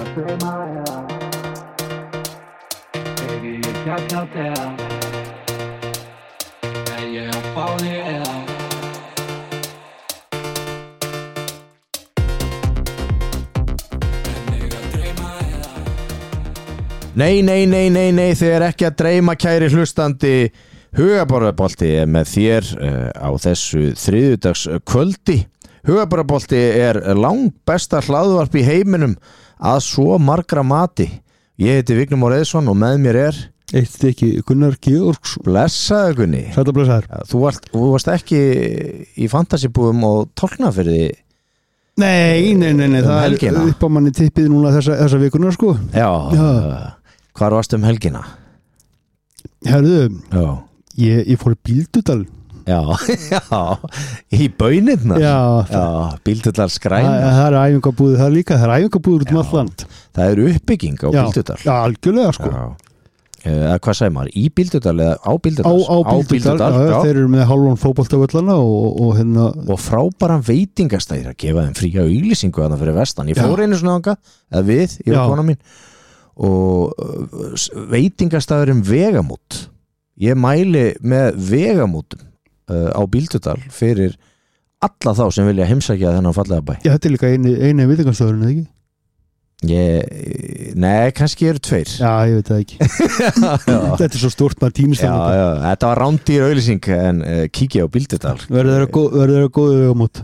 Nei, þið er ekki að dreyma kæri hlustandi. Hugaborðabolti er með þér á þessu þriðjudags kvöldi. Hugaborðabolti er langbesta hlaðvarp í heiminum að svo margra mati. Ég heiti Vignir Már Eðsson og með mér er eitt stykki Gunnar Georgs. Blessaður Gunni. Sæll og blessaður. Þú varst ekki í fantasybúðum og Tálknafirði. Nei, það helgina. Er upp á manni tippið núna þessa vikuna sko. Já. Hvar varstu helgina? Herðu, ég fór í Bíldudal. Já, í Baunirnar. Já, Bíldudal skræna. Það er æfingabúðir það líka, það er æfingabúðir út allt land. Það er uppbygging á Bíldudal. Já, algjörlega sko. Hvað segir maður? Í Bíldudal eða á Bíldudal? Á Bíldudal, þeir eru með hálfan fótboltavöllana og hérna. Og frábæran veitingastæðir að gefa þeim fría auglýsingu þarna fyrir vestan. Ég fór einu svona þangað, eða við, ég og kona mín. Og veitingastæðurinn Vegamót. Ég mæli með Vegamótum á Bíldudal fyrir alla þá sem vilja heimsækja þennan fallega bæ. Já, þetta er líka eini veitingastæðurinn, eða ekki? Nei, kannski eru tveir. Já, ég veit það ekki. Þetta er svo stórt maður tímist. Já, þetta var rándýr auglýsing en kíkja á Bíldudal. Verður þeirra góðu Vegamót.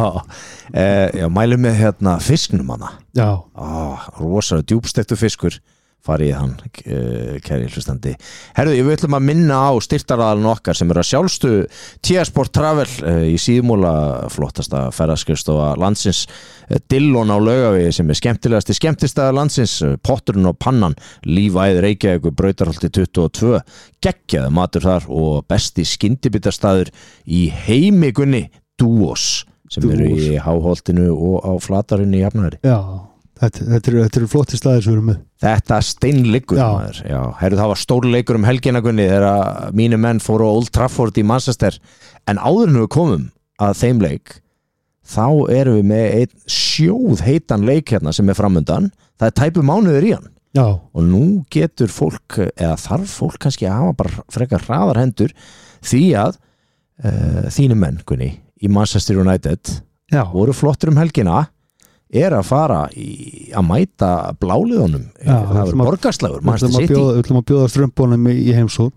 Já, mælum með hérna fisknum hana. Já. Rosalega djúpstektur fiskur. Farið hann, kæri hlustandi. Herðu, við ætlum að minna á styrktaraðalinn okkar sem eru að sjálfstu T-Sport Travel í Síðumúla, flottasta ferðaskrifstofa landsins, Dillon á Laugavegi sem er skemmtistaður landsins, Potturinn og Pannan, Lífæð Reykjavík, Brautarholti 22, geggjaði matur þar og besti skyndibitastaður í heimi Gunni, Duos, sem eru í Háholtinu og á Flatarinu í Hafnarfirði. Já. Þetta eru flotti staðir sem við erum með. Þetta steinleikur maður. Já, herru, það var stórleikur helgina Gunni þegar mínu menn fóru á Old Trafford í Manchester en áður en við komum að þeim leik þá erum við með einn sjóð heitan leik hérna sem er framundan. Það er tæpu mánuður í hann. Já. Og nú getur fólk eða þarf fólk kannski að hafa bara frekar hraðar hendur því að þínu menn Gunni í Manchester United voru flottur helgina er að fara að mæta bláliðunum. Það er borgarslagur Við ætlum að bjóða strömbunum í heimsókn.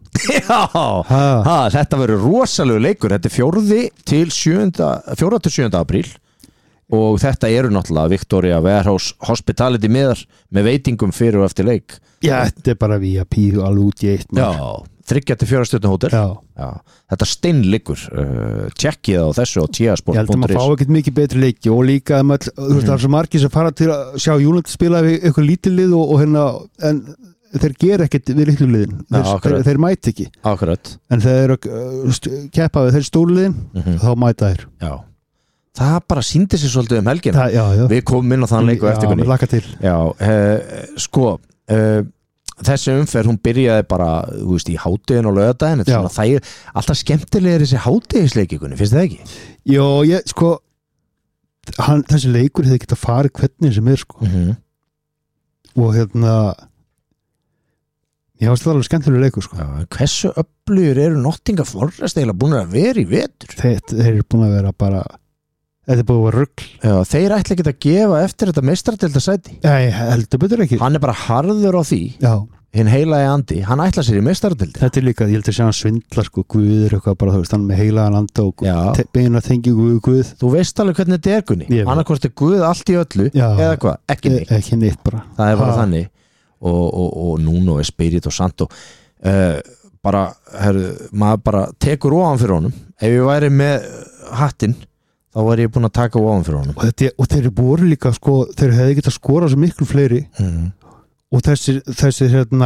Þetta verður rosalegu leikur. Þetta er 4. til 7. apríl og þetta eru náttúrulega Victoria Warehouse Hospitality miðar með veitingum fyrir og eftir leik. Já, þetta er bara VIP alveg út í eitt. Já, 3-4 stjörnu hótel. Já. Þetta steinleikur. Tjekkið á þessu á T-Sport.is. Ég held að maður fá ekkert mikið betri leiki og líka það er svo margir sem fara til að sjá United spila við eitthvað lítið lið og hérna en þeir gera ekkert við litlu liðin. Þeir mæta ekki. Akkurat. En þeir keppa við þeir stóru liðin þá mæta þeir. Já. Það bara sýndi sér svolítið helgina. Við komum inn á þann leiku eftir Gunni. Já, laka til. Já, þessi umferð, hún byrjaði bara í hádegin og laugardaginn. Það er alltaf skemmtilegir þessi hádegisleikikunni, finnst það ekki? Jó, þessi leikur hefði getað farið hvernig sem er og hérna ég finnst það alveg skemmtilegur leikur Hversu öflugir eru Nottingham Forest eiginlega búin að vera í vetur? Þeir eru búin að vera bara þetta er búin að vera rugl. Þeir ætla ekki að gefa eftir þetta meistaradeildarsæti. Nei, heldur betur ekki. Hann er bara harður á því. Já. Hinn heilagi andi, hann ætla sér í meistaradeildi. Þetta er líka, ég heldur að segja hann svindlar Guður eitthvað bara, þú veist, hann með heilagan anda og beina þengi Guð. Þú veist alveg hvernig þetta er Gunni. Annarkvort er Guð allt í öllu eða hvað, ekki neitt. Ekki neitt bara. Það er bara þannig. Og Nuno Espirito Santo bara, maður bara tekur ofan fyrir honum. Ef ég væri með hattinn þá var ég búin að taka ofan fyrir honum. Og þeir eru voru líka þeir hefði getað skorað svo miklu fleiri og þessi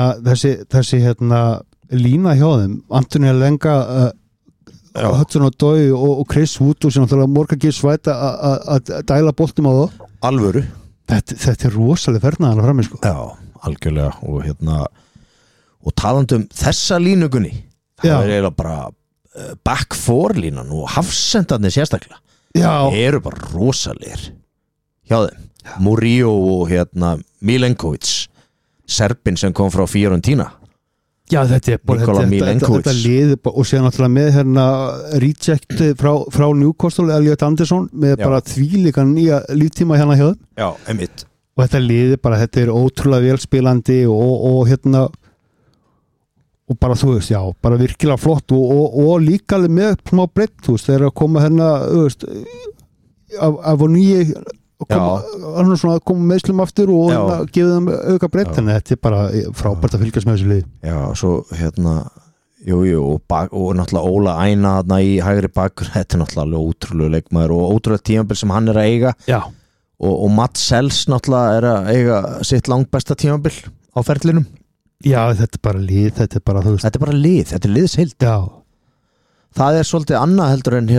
lína hjá þeim Antoni Lenga Hudson Odoi og Chris Wood og sem náttúrulega Morgan Gibbs White að dæla boltum á það. Alvöru. Þetta er rosalega fernaðan frammi Já, algjörlega og talandum þessa línugunni það er eiginlega bara back four línan og hafsendarnir sérstaklega. Eru bara rosalegir. hjá þeim Murillo og Milenkovic Serbin sem kom frá Fiorentina Já, þetta lið og séðan náttúrulega með reject frá Newcastle Elliot Anderson með bara þvílíkan nýja líftíma hjá þeim Já, einmitt og þetta lið bara, þetta ótrúlega velspilandi og og bara þú veist, já, bara virkilega flott og líka með smá breytt, þú veist, þeir að koma af nýji koma meðslum aftur og gefa þeim auka breytt, en þetta bara frábært að fylgjast með þessu lið. Já, svo og náttúrulega Óla Æna þarna í hægri bakur, þetta náttúrulega ótrúlega leikmaður og ótrúlega tímabil sem hann að eiga. Já. Og Mats Sells náttúrulega að eiga sitt langbesta tímabil á ferlinum. Já, þetta bara lið, þetta bara, þú veist. Þetta bara lið, þetta liðsheild. Já. Það svolítið annað heldur en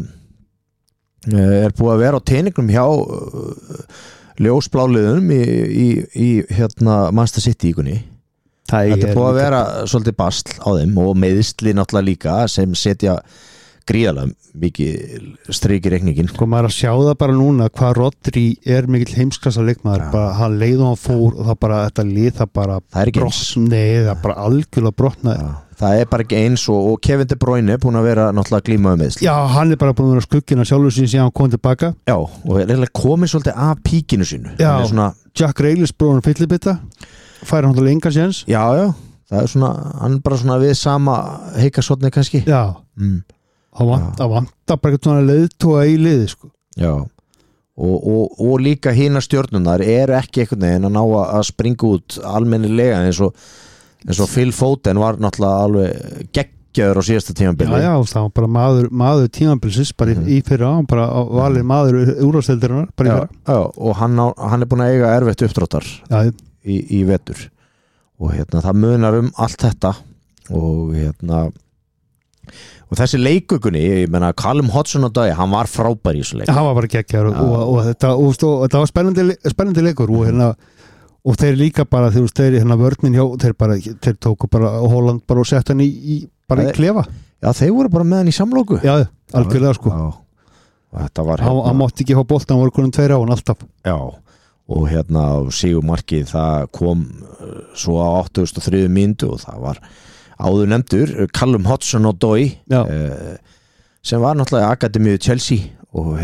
búið að vera á teiningnum hjá ljósbláliðunum í Manchester City íkunni. Þetta búið að vera svolítið basl á þeim og meðsli náttúrulega líka sem setja gríðarlega mikið strik í reikningin. Sko maður að sjá það bara núna hvað Rodri mikill heimsklassa leikmaður, bara hann leið og hann fór og það bara, þetta lið það bara það bara algjörlega brotnaði. Það bara ekki eins og Kevin De Bruyne búin að vera náttúrulega glíma meðsli. Já, hann bara búin að vera skuggina sjálfur sín síðan hann kom tilbaka. Já, og komið svolítið af píkinu sínu. Já, Jack Grealish bróðan fyllibita fær hann enga séns. Já, það hann bara svona við sama heikasotni kannski. Já. Það vantar bara eitthvað leiðtóga í liði sko. Já og líka hina stjörnunar ekki einhvern veginn að ná að springa út almennilega eins og Phil Foden var náttúrulega alveg geggjaður á síðasta tímabili. Já, það var bara maður tímabilsins bara í fyrra, hann bara valið maður úrvalsdeildarinnar bara í fyrra. Já, og hann búin að eiga erfitt uppdráttar í vetur og það munar allt þetta og og þessi leikugunni, ég meina Callum Hudson-Odoi, hann var frábær í þessu leik. Hann var bara geggjaður og þetta var spennandi leikur og þeir líka bara þeir vörnin hjá, þeir tóku bara Holland bara og sett hann í klefa. Já, þeir voru bara með hann í samlóku. Já, algjörlega sko. Og þetta var hann mátti ekki fá boltan, hann voru konum 2 á hann alltaf. Já, og sigurmarkið það kom svo á 83 mínútu og það var áður nefndur Callum Hudson-Odoi sem var náttúrulega í akademíu Chelsea og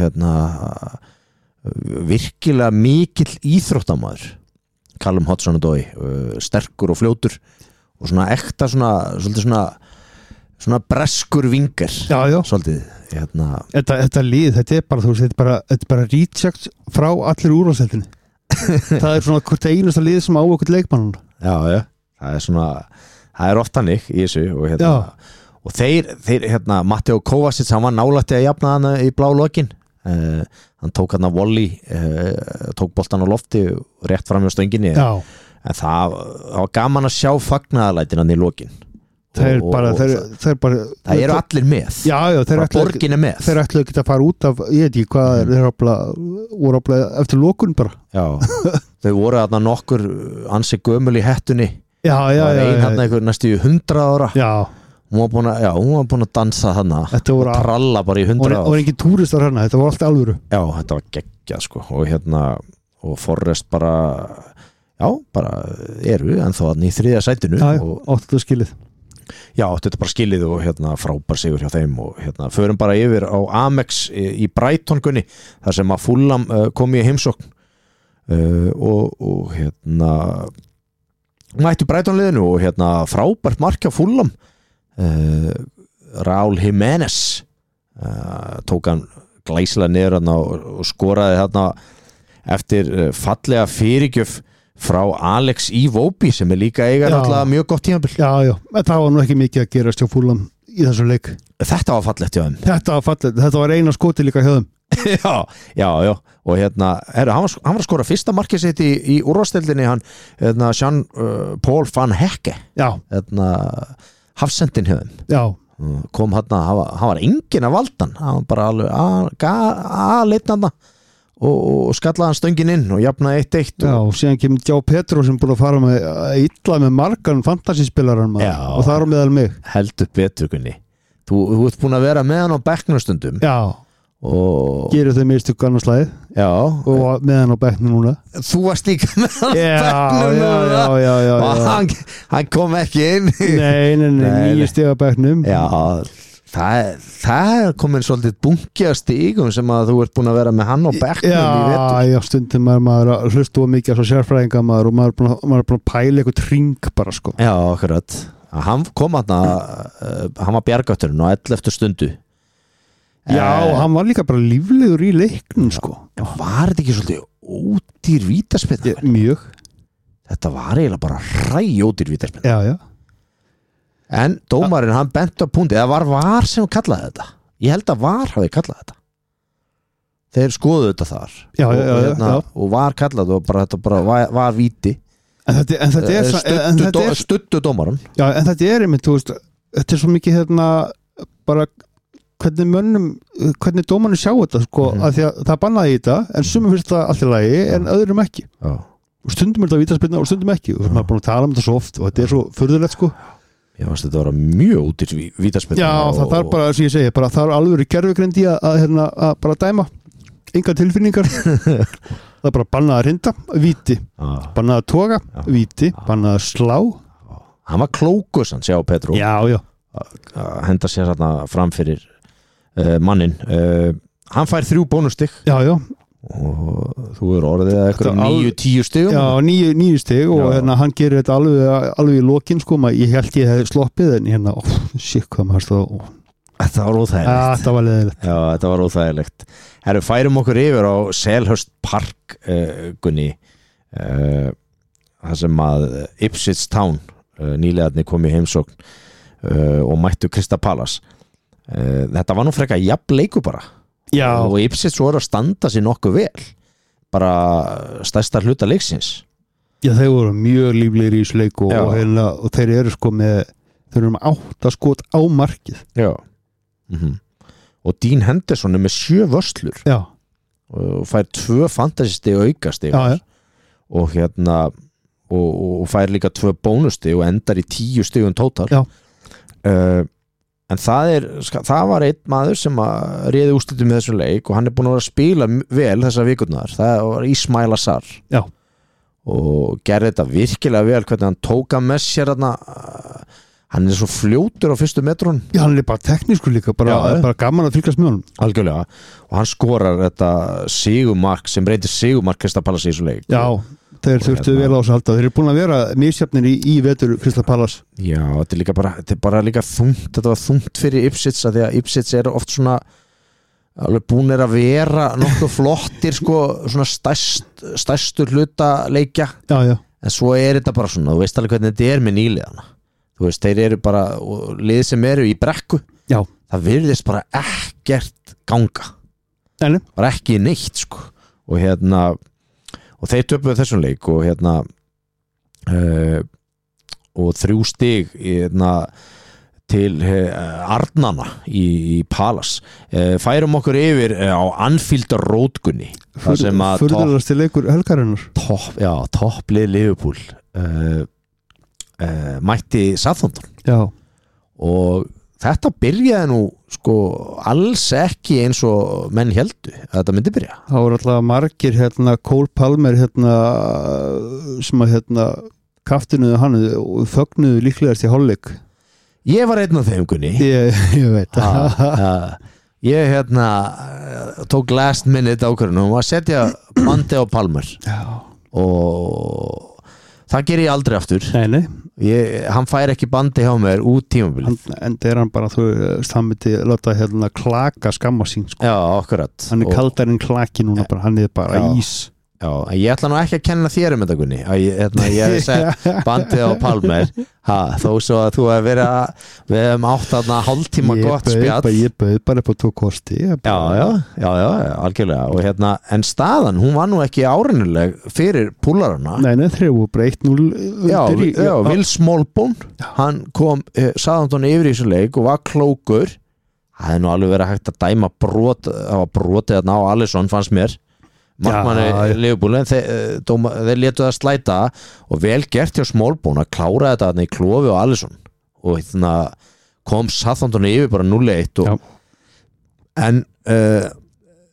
virkilega mikill íþróttamaður Callum Hudson-Odoi, sterkur og fljótur og svona ekta svona breskur vingar. Já. Svolítið Þetta lið, þetta bara þetta er bara reject frá allir úrvalsdeildinni. Það er svona hvort einasta lið sem á okkur leikmann. Já, það oft hannig í þessu og þeir Matteo Kovacic, hann var nálægt að jafna hann í blá lokin. Hann tók hann að volley, tók boltan á lofti rétt fram hjá stönginni. En það var gaman að sjá fagnaðarlætin hann í lokin. Þeir bara það eru allir með. Já, borgin með. Þeir ætlu ekki að fara út af, ég veit ekki hvað þeir voru eftir lokun bara. Já, þau voru þarna nokkur ansi gömul í hettunni. Já. Einhver næstu 100 ára. Já. Hún var búin að dansa hana og tralla bara í 100 ára. Og engin túristar hana, þetta var allt alvöru. Já, þetta var geggjað sko og Forrest bara eru ennþá í 3. sætinu. Já, áttu skilið. Já, þetta bara skilið og frábær sigur hjá þeim og förum bara yfir á Amex í Brighton gunni, þar sem að Fulham kom í heimsókn og mættu Brighton liðinu og frábært mark hjá Fulham. Raúl Jiménez tók hann glæsilega niður og skoraði eftir fallega fyrirgjöf frá Alex Iwobi sem líka eiga náttúrulega mjög gott tímabil. Já, það var nú ekki mikið að gerast hjá Fulham í þessu leik. Þetta var fallegt hjá þeim. Þetta var eina skoti líka hjá þeim. Já og hann var að skora fyrsta markið sitt í úrvalsdeildinni, Jean-Paul van Hecke. Já. Hafsendin hjá þeim. Já. Kom hann var enginn að valdan, hann var bara alveg aðleitna og skallaði hann stöngin inn og jafnaði 1-1. Já, og síðan kemur Gjá Petro sem búin að fara illa með margan fantasyspilaran og það meðal mig. Heldur betur, Gunni. Þú ert búin að vera með hann á bekknum stundum. Já. og gerir þau mistök annars lagið og með hann á bekknum núna þú varst líka með hann á bekknum já. og hann kom ekki inn nei, 9 stiga bekknum já, það komin svolítið bunki af stigum sem að þú ert búin að vera með hann á bekknum í vetur já, stundum maður að hlusta mikið svo sérfræðinga maður og maður er búin að pæla eitthvað tring bara sko já, akkurat, hann kom hann var bjargátturinn á 11. stundu já, hann var líka bara líflegur í leiknum sko. Var þetta ekki svolítið ódýr vítaspyrna? Mjög. Þetta var eiginlega bara ódýr vítaspyrna. Já. En dómarinn hann benti á punkti, eða var sem kallaði þetta? Ég held að hafi kallað þetta. Þeir skoðu þetta þar. Já. Og var kallað og bara, þetta bara var víti. En þetta er stuttu dómarinn. Já, en þetta er einmitt, þú veist, þetta er svo mikið bara hvernig dómarnir sjá þetta sko, að því að það bannaði í þetta en sumum finnst það allt í lagi en öðrum ekki og stundum er þetta vítaspyrna og stundum ekki og maður er búin að tala þetta svo oft og þetta er svo furðulegt sko ég veist þetta var mjög útir vítaspyrna já það þarf bara, sem ég segi, bara það er alveg gerfugreind í að bara dæma enga tilfinningar það er bara bannað að hrinda, víti bannað að toga, víti bannað að slá hann var klókur sann, sjá Petru já henda sér þarna fram fyrir mannin hann fær 3 bónustig já og þú er orðið að eitthvað 9-10 stigum já 9 stig og hann gerir þetta alveg í lokin sko, ég held ég hefði sloppið en shit hvað maður stóð þetta var óþægilegt þetta var leiðilegt já þetta var óþægilegt herru færum okkur yfir á Selhurst Park Gunni það sem að Ipswich Town nýlegaðni kom í heimsókn og mættu Crystal Palace þetta var nú frekar jafn leiku bara og Ipswich svo að standa sér nokkuð vel bara stærsta hluta leiksins já þeir voru mjög líflegir í þessu leiku og þeir eru sko þeir eru með 8 skot á markið já og Dean Henderson er með 7 vörslur og fær 2 fantasy-stig og aukastig og og fær líka 2 bónusti og endar í 10 stigum tótal en það var einn maður sem að réði úrslitum með þessum leik og hann er búin að vera að spila vel þessar vikurnar, það var Ismail Assar og gerði þetta virkilega vel hvernig hann tóka með sér hann er svo fljótur á fyrstu metrun hann er bara teknískur líka, bara gaman að fylgjast með honum algjörlega, og hann skorar þetta sigumark sem breytir sigumark Crystal Palace í þessu leik þeir þurftu vel á þess að halda, þeir eru búin að vera misjafnir í vetur Crystal Palace já, þetta er bara líka þungt þetta var þungt fyrir Ipswich að því að Ipswich er oft svona alveg búin að vera nokkuð flottir sko, svona stærstur hluta leikja en svo er þetta bara svona, þú veist alveg hvernig þetta er með nýliðana þú veist, þeir eru bara lið sem eru í brekku það virðist bara ekkert ganga bara ekki neitt sko og þeir töpuðu þessum leik og og 3 stig til Arnana í Palace færum okkur yfir á Anfield Road Gunni furðulegasti leikur helgarinnar topplið Liverpool mætti Southampton og þetta byrjaði nú sko alls ekki eins og menn héldu að þetta myndi byrja. Það voru alltaf margir Cole Palmer sem að kaftinuðu hann og fögnuðu líklegast í hálfleik. Ég var einn af þeim Gunni. Ég veit það. Ég tók last minute ákvörðun og að setja bandi á Palmer. Og það ger ég aldrei aftur. Nei. Hann fær ekki bandi hjá mér út tímabili. En það er hann bara hann myndi láta klaka skamma sín sko. Já, akkurat. Hann er kaldarinn klaki núna bara, hann er bara ís. Já, ég ætla nú ekki að kenna þér þetta Gunni ég hef sett bandið á Palmer þó svo að þú hefur verið við hefum átt hálftíma gott spjall ég bauð bara upp á 2 kosti já, algjörlega og en staðan, hún var nú ekki áreinuleg fyrir púlarana nei, þeir voru breytt 0 Will Smallbone hann kom Southampton yfir í þessu leik og var klókur það hefði nú alveg verið hægt að dæma það var brotið á Alisson fannst mér markmanni Liverpool en þeir létu það slæta og vel gert hjá Smallbone að klára þetta í klofi og Alisson og kom Southampton yfir bara 0-1 en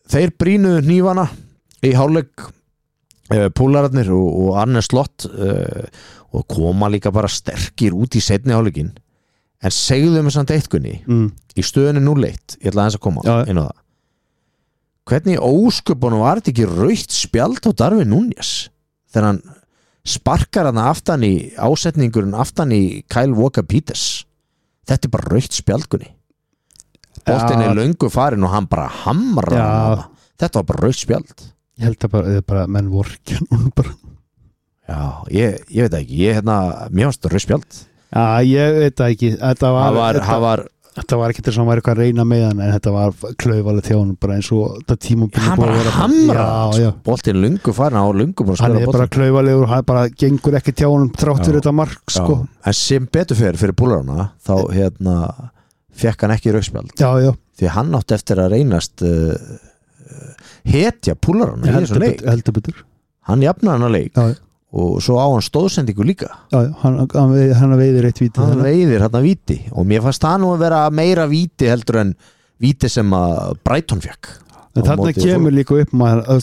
þeir brýnuðu hnífana í hálfleik púlararnir og Arne Slott og koma líka bara sterkir út í seinni hálfleikin en segðu mig samt eitkunni í stöðunni 0-1 ég ætla aðeins að koma inn á það hvernig ósköpunum var þetta ekki rautt spjald á Darwin Núñez þegar hann sparkar hann aftan í ásetningurinn aftan í Kyle Walker-Peters þetta bara rautt spjaldgunni boltinn löngu farin og hann bara hamrar þetta var bara rautt spjald ég held að bara menn vorkjum bara ég veit ekki mér fannst þetta rautt spjald ég veit ekki þetta var ekki þess að hann var eitthvað að reyna með hann en þetta var klaufalega þjón bara eins og þetta tímabili hann bara hamrar boltinn löngu farin á löngu hann bara klaufalegur hann bara gengur ekki tjánum þrátt fyrir þetta mark sko. en sem betur fyrir púlarana þá fekk hann ekki rauðspjald því hann átti eftir að reynast hetja púlarana heldur betur hann jafnaði hann að leik og svo á hann stóðsendingu líka hann veiðir eitt víti hann veiðir hann að víti og mér fannst það nú að vera meira víti heldur en víti sem að Brighton fekk þarna kemur líka upp maður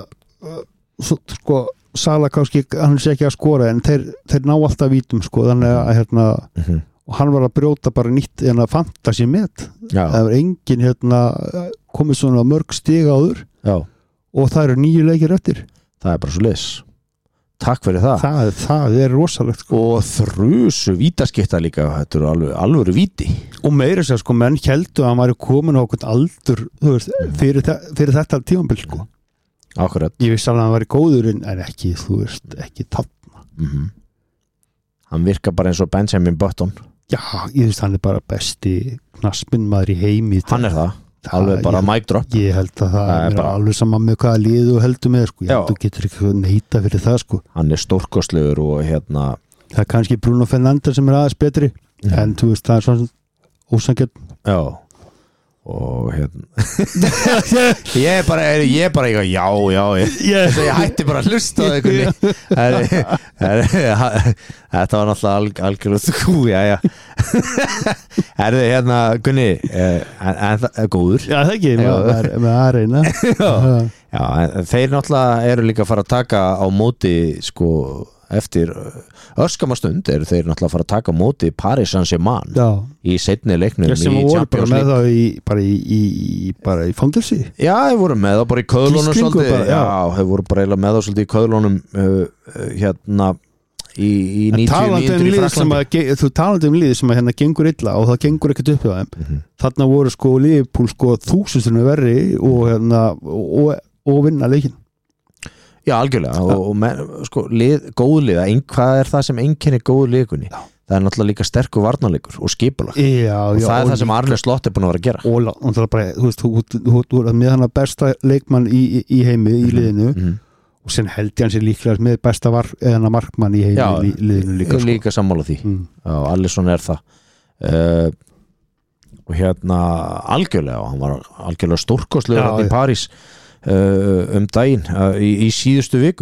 sko Sala kannski hann sé ekki að skora en þeir ná alltaf vítum sko þannig að og hann var að brjóta bara nýtt fantasy með það var engin komið svona mörg stiga áður og það eru 9 leikir eftir það bara svo leis takk fyrir það rosalegt sko. og þrusu vítaskipta líka þetta eru alveg víti og meira sér sko menn heldu að hann var komin á okkur aldur veist, fyrir þetta tímabil sko. Akkurat ég vissi alveg að hann var góður en ekki þú veist ekki tapna hann virka bara eins og Benjamin Button ég veist hann bara besti knattspyrnumaður í heimi hann það alveg bara mic drop ég held að það er bara alveg saman með hvaða lið þú heldur með sko. þú getur ekki neita fyrir það sko. hann stórkostlegur og það er kannski Bruno Fernandes sem aðeins betri en þú veist það er svona ósangjörn og ég bara eitthvað ég hætti bara að hlusta á þetta var náttúrulega algjörlega skú Gunni en það er góður það ekki með að reyna þeir náttúrulega eru líka að fara að taka á móti sko eftir öskamastund eru þeir náttúrulega að fara að taka á móti Paris Saint-Germain í seinni leiknum sem voru bara með það bara í fangelsi þeir voru með það bara í köðlunum svolítið þeir voru bara eiginlega með það svolítið í köðlunum í 90 í Frakklandi þú talandi lið sem að gengur illa og það gengur ekkert upp hjá þeim þarna voru sko Liverpool sko 1000 verri og vinna leikin algjörlega og sko góð lið hvað er það sem einkennir góð liðkunni það er náttúrulega líka sterkur varnarleikur og skipulag og það er það sem Arne Slott er búin að vera að gera og það er bara, þú er með hann að besta leikmann í heimi í liðinu og sen held ég hann sér líklega með besta markmann í heimi í liðinu líka sammála því Alisson er það og algjörlega hann var algjörlega stórkostlegur í París daginn í síðustu viku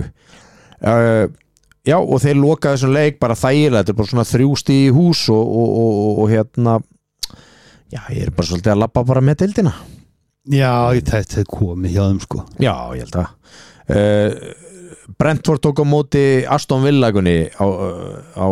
og þeir lokaði þessum leik bara þægilega, þetta er bara svona 3 stig í hús og ég er bara svolítið að labba bara með deildina þetta er komið hjá þeim sko ég held að Brentford tók á móti Aston Villa á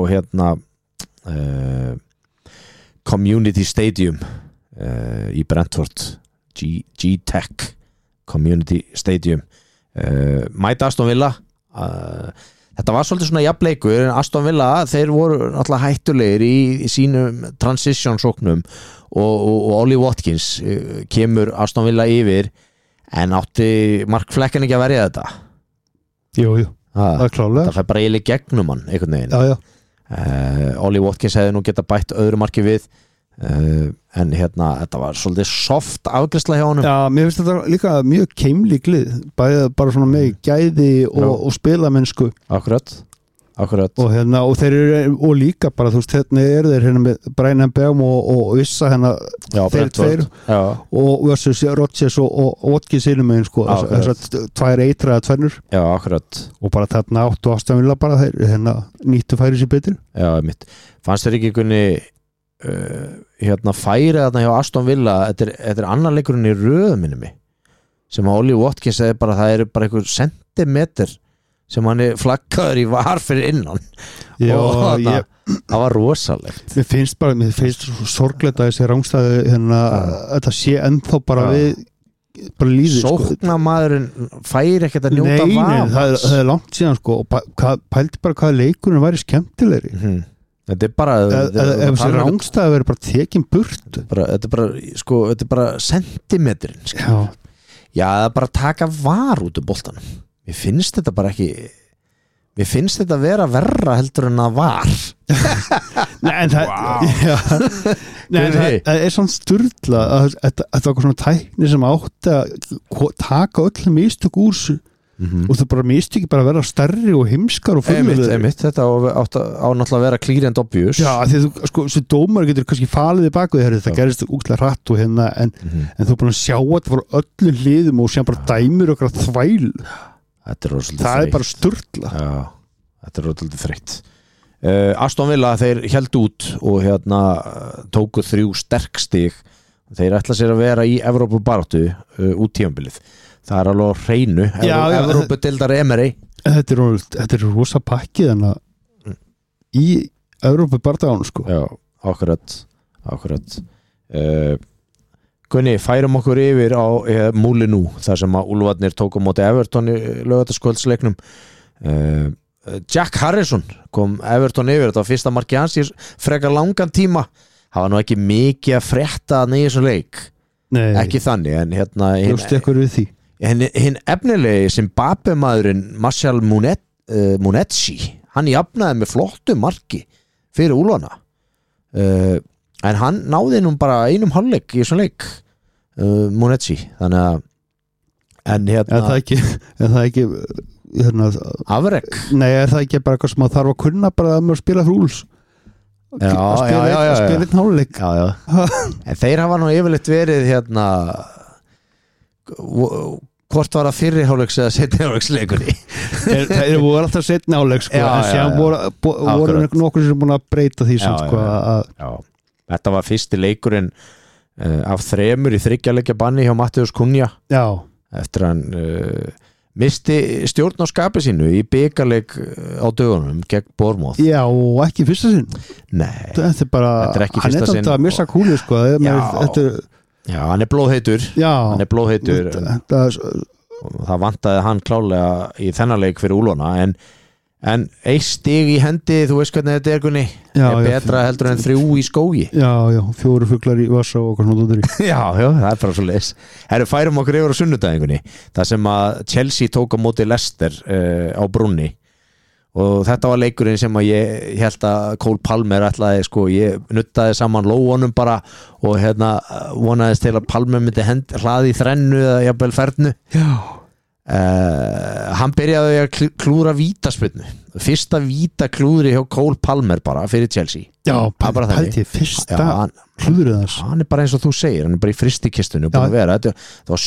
Community Stadium í Brentford G-Tech Community Stadium mæta Aston Villa þetta var svolítið svona jafnleikur en Aston Villa þeir voru náttúrulega hættulegir í sínum transition sóknum og Ollie Watkins kemur Aston Villa yfir en átti Mark Flecken ekki að verja þetta jú það er klálega það fær bara eiginlega gegnum hann einhvern veginn Ollie Watkins hefði nú getað bætt öðru marki við en þetta var svolítið soft afgreiðsla hjá honum mér finnst þetta líka mjög keimlík lið bara svona með gæði og spilamennsku akkurat og þeir eru og líka bara þú veist eru þeir með Brian Mbeumo og Vissa þeir tveir og versus Rodgers og Watkins innum megin sko þessar 2 eitraða tvennur akkurat og bara þarna áttu ástæðanvilla bara þeir nýttu færi sér betur mitt fannst þeir ekki kunni færið þarna hjá Aston Villa þetta er annar leikurinn í röðum minnum sem að Ollie Watkins segir bara það eru bara einhver sentimeter sem hann er flaggaður í var fyrir innan og það var rosalegt. Mér finnst sorglegt að þessi rángstæðu þetta sé ennþá bara við bara líði sóknarmaðurinn fær ekkert að njóta Nei, það er langt síðan og pældi bara hvað leikurinn væri skemmtilegri Þetta er bara ef þessi rángstæðu verður bara tekin burt þetta er bara sentimetrin Já, það er bara að taka var út úr boltanum. Mér finnst þetta bara ekki Mér finnst þetta að vera verra heldur en að var Nei, en það er svona sturla að þetta var svona tækni sem átti að taka öll mistök úr og það bara mistöki bara að vera stærri og heimskar og einmitt, þetta átti á náttúrulega að vera clear and obvious því þú, svo dómar getur kannski falið í baku þér, þetta gerist úkslega hratt og en þú er bara að sjá að þetta voru öllu hliðum og sem bara dæmir okkar þvæl það er bara sturla þetta er rosalega þreytt Aston Villa þeir héldu út og tóku 3 sterk stig þeir ætla sér að vera í Evrópubaráttu út tímabilið það er alveg á hreinu Evrópudeildar Emery þetta er rosa pakki þannig í Evrópubaráttu Já, akkurat Gunni, færum okkur yfir á múli nú þar sem að Úlfarnir tóku móti Everton í laugardagskvöldsleiknum Jack Harrison kom Everton yfir, þetta var fyrsta marki hans í frekar langan tíma það var nú ekki mikið að frétta í þessum leik ekki þannig en hinn efnilegi Zimbabwe maðurinn Martial Munetsi hann jafnaði með flottu marki fyrir Úlfarna en hann náði nú bara einum hálfleik í þessum leik Munetsi þannig að en það ekki afrek Nei, er það ekki bara eitthvað sem að þarf að kunna bara að spila fyrir Úls að spila einn hálfleik en þeir hafa nú yfirleitt verið hvort var það fyrri hálfleiks eða seinni hálfleiksleikunni þeir voru alltaf seinni hálfleik en sem voru nokkur sem búin að breyta því þetta var fyrsti leikurinn af 3 í 3 leikja banni hjá Mattheus Cunha eftir hann misti stjórn á skapi sínu í bikarleik á dögunum gegn Bournemouth og ekki fyrsta sinn Nei, þetta er bara hann er þetta að missa kúli hann er blóðheitur það vantaði hann klálega í þennan leik fyrir Úlfarna en 1 stig í hendi, þú veist hvernig þetta er Gunni betra heldur en 3 í skógi 4 fuglar í vassa og okkur já, það er bara svo leis færum okkur yfir á sunnudaginn það sem að Chelsea tók á móti Leicester á brúnni og þetta var leikurinn sem að ég held að Cole Palmer ætlaði ég nuttaði saman lóunum bara og vonaðist til að Palmer myndi hlaði í þrennu eða jafnvel fernu hann byrjaði að klúra vítaspyrnu fyrsta vítaklúðri hjá Cole Palmer bara fyrir Chelsea pælti fyrsta klúðrið þess hann er bara eins og þú segir, hann er bara í fristikistunni það var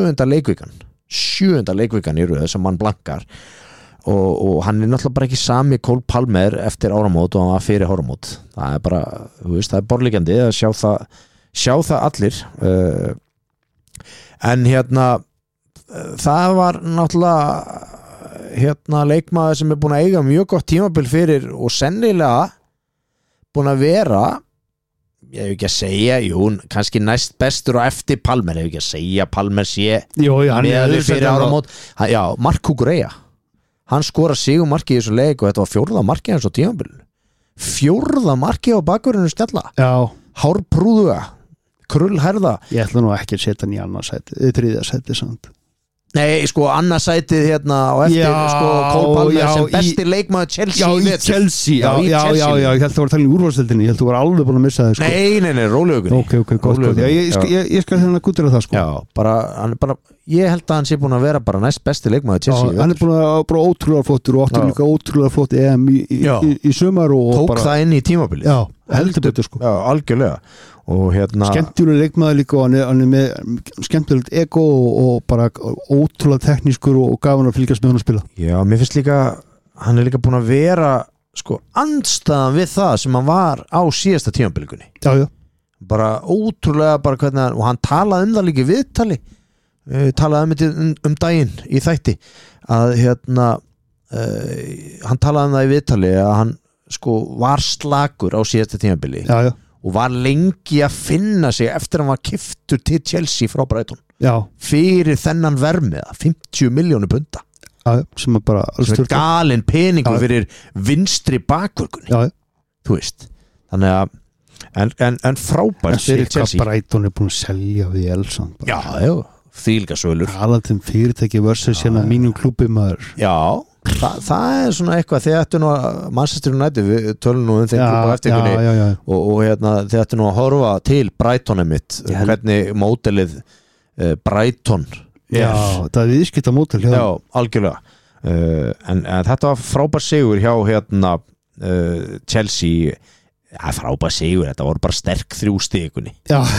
7. leikvikan í röð sem hann blankar og hann er náttúrulega bara ekki sami Cole Palmer eftir áramót og hann var fyrir áramót það er bara, þú veist, það er borðliggjandi að sjá það allir en það var náttúrulega leikmaður sem er búin að eiga mjög gott tímabil fyrir og sennilega búin að vera ég hef ekki að segja, kannski næst bestur og eftir Palmer, ég hef ekki að segja Palmer sé með fyrir áramót Mark Cucurella hann skora sigurmarki í þessu leik og þetta var 4. marki hans á tímabilinu 4. marki á bakverðinu stella hárprúðuga, krullherða ég ætla nú ekki að setja hann í annað sæti 3. sæti samt Nei, annarsætið á eftir Cole Palmer sem besti leikmaður Chelsea í Chelsea ég held að það var að tala í úrvalsdeildinni ég held að þú var alveg búin að missa það Nei, rólegur Ok, gott ég skal gútira það ég held að hann sé búin að vera bara næst besti leikmaður Chelsea hann er búin að bara ótrúlega flottur og áttur líka ótrúlega flott EM í sumar og tók það inn í tímabilið heldur betur algjörlega og skemmtilega leikmaður líka og hann er með skemmtilegt ego og bara ótrúlega teknískur og gafan að fylgjast með hann að spila mér finnst líka hann er líka búin að vera andstæðan við það sem hann var á síðasta tímabilikunni bara ótrúlega bara hvernig og hann talaði það líka í viðtali talaði daginn í þætti að hann talaði það í viðtali að hann sko var slakur á síðasta tímabili og var lengi að finna sig eftir að hann var keyptur til Chelsea frá Brighton fyrir þennan vermiða 50 milljónir punda sem er bara galinn peningur fyrir vinstri bakvörkunni þú veist þannig að en frábært fyrir Chelsea Brighton er búin að selja við Elson þvílíka sölur alaðum fyrirtæki versus hérna mínum klúbbi maður það er svona eitthvað þið ættu nú að Manchester United við tölum nú þeim klúbba eftirkunni og þið ættu nú að horfa til Brighton mitt hvernig módelið Brighton það er viðskipta módel algjörlega en þetta var frábær sigur hjá Chelsea frábær sigur, þetta voru bara sterk 3 stigunni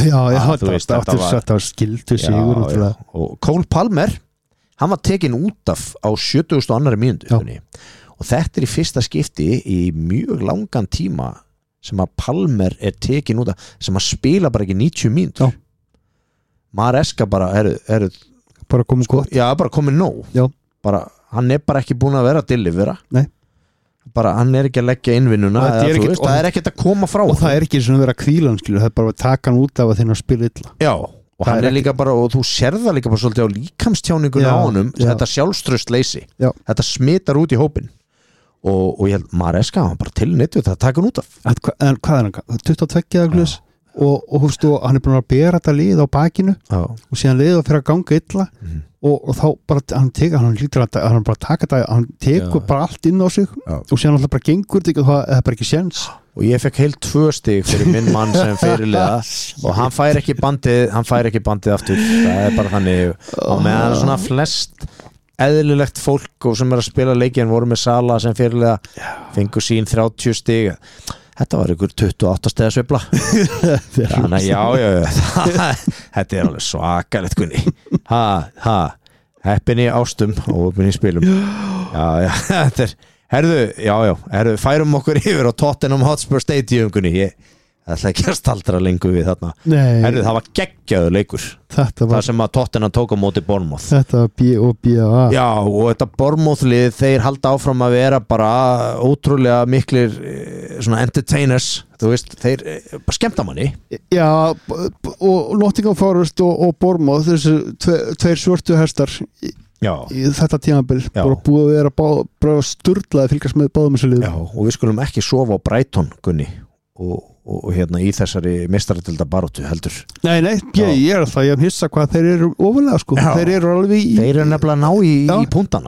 þetta var skildu sigur og Cole Palmer hann var tekin út af á 72. mínútu og þetta er í fyrsta skipti í mjög langan tíma sem að Palmer er tekin út af sem að spila bara ekki 90 mínútur Maresca bara bara komið gott bara komið nóg bara, hann er bara ekki búin að vera að delivera bara hann er ekki að leggja innvinnuna það er ekkert að koma frá og það er ekki svona að vera kvílan það er bara að taka hann út af að þeirna spila illa og hann er líka bara og þú sérða líka bara svolítið á líkamstjáningun á honum þetta sjálfströstleysi þetta smitar út í hópin og ég held Maresca hann bara tilnýttu þetta að taka hann út af en hvað er hann? 22 glus og hann er búin að bera þetta lið á bakinu og síðan liðið að fyrir að ganga illa og þá bara hann bara taka þetta hann tekur bara allt inn á sig og síðan alltaf bara gengur þetta og það er bara ekki séns og ég fekk heilt 2 stig fyrir minn mann sem fyrirliða og hann fær ekki bandið aftur það er bara þannig og meðan svona flest eðlilegt fólk og sem er að spila leikinn voru með Sala sem fyrirliða fengur sín 30 stig þetta var ykkur 28 stiga sveifla þannig þetta er alveg svakalegt kunni heppinni ástum og heppinni spilum þetta er herðu, færum okkur yfir á Tottenham Hotspur Stadium kunni ég ætla ekki að staldra lengur við þarna herðu, það var geggjaður leikur það sem að Tottenham tók á móti Bournemouth þetta var B.O.B.A. og þetta Bournemouth-lið þeir halda áfram að vera bara ótrúlega miklir svona entertainers þú veist, þeir bara skemmta manni og Nottingham Forest og Bournemouth þessi 2 svörtu hestar í þetta tímabil bara búið að vera bara sturlaði að fylgjast með báðum þessu lið og við skulum ekki sofa á Brighton Gunni og hérna í þessari meistaradeilda baróttu heldur Nei, ég er það, ég hissa hvað þeir eru ofalega sko, þeir eru alveg þeir eru nefnilega ná í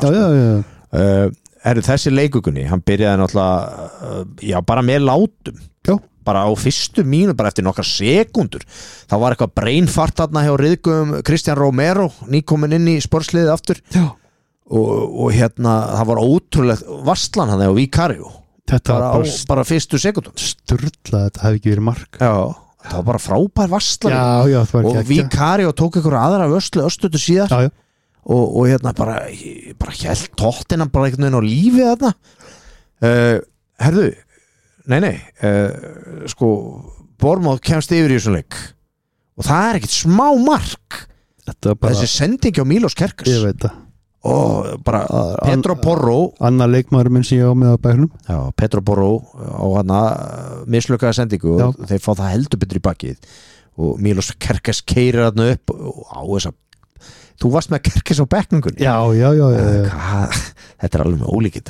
púntana þessi leikugunni, hann byrjaði náttúrulega bara með látum bara á fyrstu mínu, bara eftir nokkra sekundur þá var eitthvað brainfart þarna hjá riðgum Christian Romero nýkomin inn í sportsliðið aftur og hérna, það var ótrúlega varslan hann þegar Vicario bara fyrstu sekundum sturla, þetta hefði ekki verið mark það var bara frábær varslan og Vicario tók einhverja aðra östutu síðar og hérna bara hélt Tottenham bara einhvern veginn á lífið þarna herðu Nei, sko Bournemouth kemst yfir í þessum leik og það er ekkert smá mark þessi sending á Milos Kerkers ég veit það og bara Pedro Porro annar leikmaður minn sem ég á með á bæknum Pedro Porro á hana mislukkaða sendingu og þeir fá það heldur betur í bakið og Milos Kerkers keirir þarna upp og á þess að þú varst með Kerkers á bækningun já þetta er alveg með ólíkitt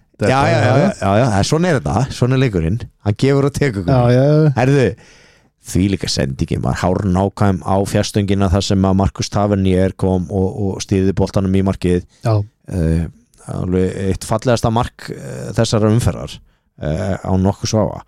já, svona er þetta svona er leikurinn, hann gefur og tekur herðu, því líka sendingin var hárnákvæm á fjastöngina þar sem að Marcus Tavernier kom og stýði boltanum í markið alveg eitt fallegasta mark þessara umferðar á nokkuð svafa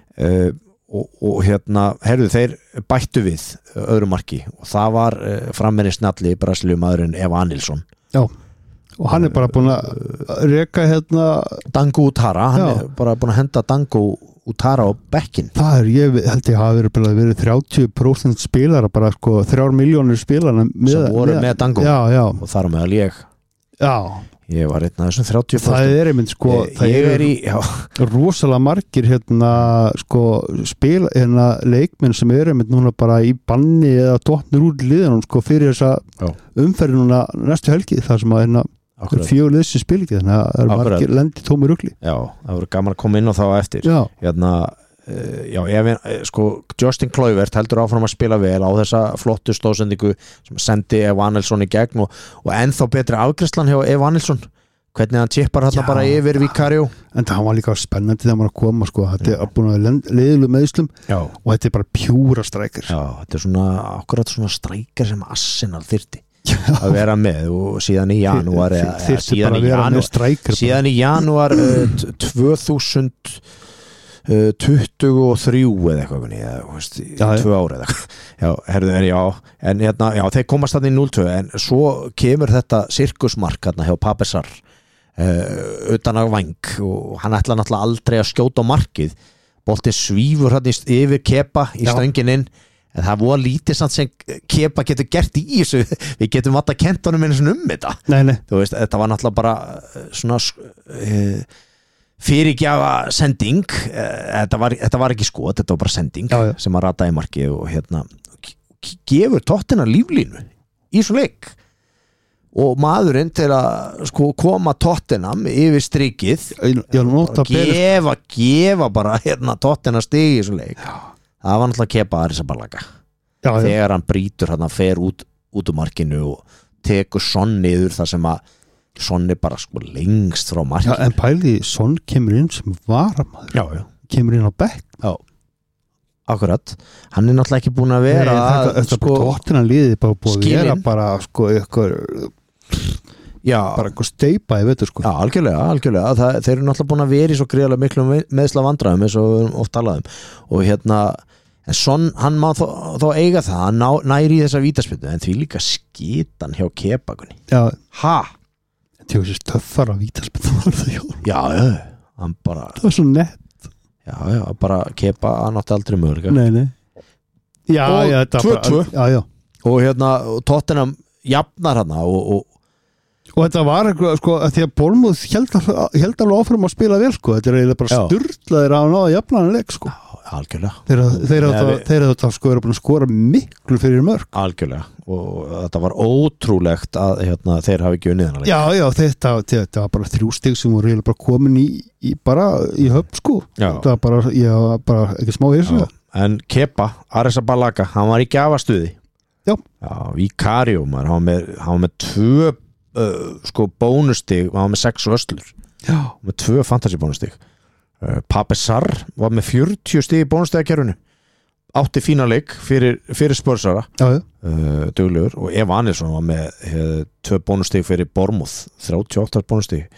og hérna, herðu, þeir bættu við öðru marki og það var frammeirinn snalli Brasilíumaðurinn Eva Nilsson og hann er bara búin að reka hérna Dango Utara, hann er bara búin að henda Dango Utara á bekkin ég held ég hafi verið 30% spilara bara sko 3 milljónir spilara sem voru með Dango og þar á meðal ég ég var einn af þessum 30%. Það einmitt sko, ég er í rosalega margir sko spila leikmenn sem einmitt núna bara í banni eða dottnir úr liðanum sko fyrir þessa umferði núna næstu helgi þar sem að 4 lið sem spila ekki, þannig að það margir lendi tómi rugli. Já, það voru gaman að koma inn á þá eftir. Justin Kluivert heldur áfram að spila vel á þessa flottu stóðsendingu sem sendi Evanilson í gegn og ennþá betri afgreiðslan hjá Evanilson, hvernig hann tippar hérna bara yfir Vicario. En það var líka spennandi þegar maður að koma sko, þetta er búin að leiðilu meðslum og þetta er bara pjúra strækir. Já, þetta er svona akkurat svona strækir sem Arsenal þyrfti að vera með og síðan í janúar síðan í janúar 2023 eða eitthvað 2 ár eða en þeir komast þarna í 0-2 en svo kemur þetta sirkusmark hérna hjá Papesar utan að væng og hann ætla náttúrulega aldrei að skjóta á markið, boltinn svífur hérna yfir Kepa í stöngin inn en það var lítið samt sem Kepa getur gert í þessu, við getum vant að kenta honum einu svona þetta. Nei. Þú veist, þetta var náttúrulega bara svona fyrirgjafa sending, þetta var ekki skot, þetta var bara sending sem að rata í markið og gefur Tottenham líflínu í svo leik og maðurinn til að sko koma Tottenham yfir strikið gefa bara Tottenham stig í svo leik. Það var náttúrulega Kepa Arrizabalaga þegar hann brýtur hann fer út úr markinu og tekur Son niður þar sem að Son er bara sko lengst frá markinu. En pæli, Son kemur inn sem varamaður kemur inn á bekk akkurat, hann er náttúrulega ekki búin að vera þetta sko Tottenham liðið bara búið að vera bara sko eitthvað bara eitthvað steipa ég veit sko. Já, algjörlega þeir eru náttúrulega búin að vera í svo gríðarlega miklu meðsla vandræðum eins og við oft talaðum og en Son, hann má þó eiga það hann næri í þessa vítaspyrnu en því líka skitan hjá Kepagunni tjóðsist töffar á vítaspyrnu hann bara það var svo nett bara Kepa, hann átti aldrei möguleika nei og 2-2 og Tottenham jafnar hann og þetta var eitthvað sko að því að Bournemouth held alveg áfram að spila vel sko, þetta er eiginlega bara sturlaðir að náða jafnanleik sko. Algjörlega þeir þetta sko eru búin að skora miklu fyrir mörg algjörlega og þetta var ótrúlegt að þeir hafi ekki unnið hann þetta var bara 3 stig sem voru bara komin í höfn sko þetta var bara ekki smá hirsu en Kepa Arrizabalaga, hann var í gjafastuði Vicario hann var með 2 sko bónustig, hann var með 6 vöslur með 2 fantasy bónustig Papesar var með 40 stig í bónustegjakerfinu átti fína leik fyrir Spursara duglegur og Evanilson var með 2 bónustig fyrir Bournemouth 38 bónustig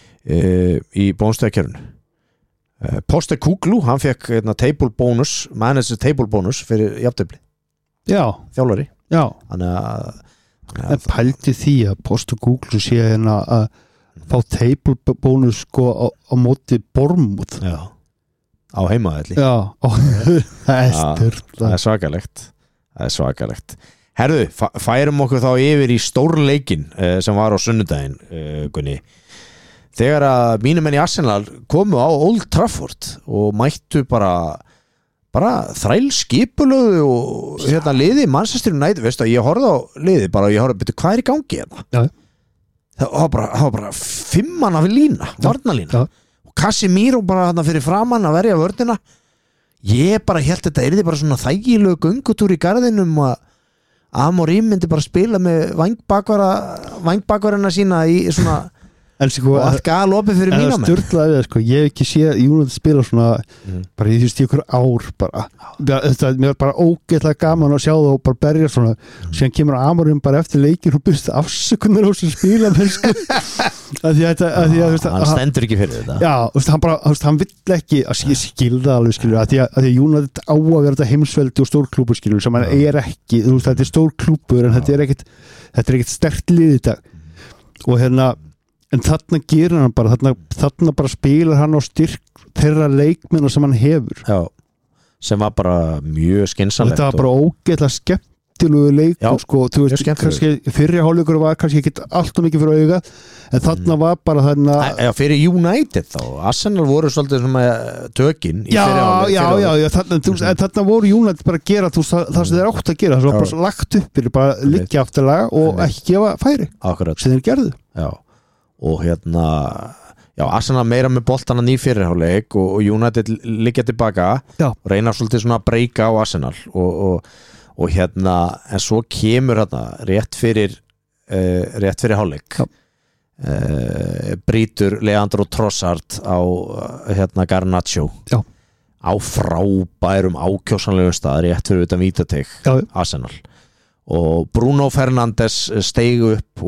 í bónustegjakerfinu Postecoglou, hann fekk table bonus, manager table bonus fyrir jafntefli þjálfari þannig að pælti því að Postecoglou sé að fá table bonus sko á móti Bournemouth á heimavelli það er svakalegt herðu, færum okkur þá yfir í stórleikin sem var á sunnudaginn Gunni, þegar að mínum menn í Arsenal komu á Old Trafford og mættu bara þrælskipulöðu og liði Manchester United, veistu að ég horfði á liði betur hvað er í gangi hérna það var bara 5 manna við lína, varnalína og Casemiro bara þarna fyrir framann að verja vörnina ég bara held þetta yrði bara svona þægilegu göngutúr í garðinum að Amorim myndi bara spila með vangbakvarana sína í svona og allt gal opið fyrir mína menn styrlaði sko, ég hef ekki séð United spila svona bara í ykkur ár bara mér var bara ógeðlega gaman að sjá það og bara berja svona síðan kemur Amorim bara eftir leikin og byrst afsökunar á sem spila með sko hann stendur ekki fyrir þetta hann vill ekki að skilða alveg skilur að því að United á að vera þetta heimsveldi og stórklúbur skilur sem hann er ekki þetta er stórklúbur en þetta er ekkit sterkt lið í dag og en þarna gerir hann bara þarna bara spilar hann á styrk þeirra leikmennar sem hann hefur sem var bara mjög skynsamlegt þetta var bara ógeðlega skemmtilegu leikur sko, þú veist, kannski fyrri hálfleikur var kannski ekki alltaf mikið fyrir auga en þarna var bara þarna Já, fyrir United þá, Arsenal voru svolítið svona tökin í fyrri hálfleik þarna voru United bara að gera það sem þeir átt að gera, það var bara lagt upp fyrir bara liggja afturlega og ekki gefa færi sem þeir gerðu og Arsenal meira með boltana í fyrirháleik og United liggja tilbaka og reyna svolítið svona að breyka á Arsenal og en svo kemur rétt fyrir háleik brýtur Leandro Trossard á Garnacho á frábærum ákjósanlegum stað rétt fyrir utan vítateig Arsenal og Bruno Fernandes steig upp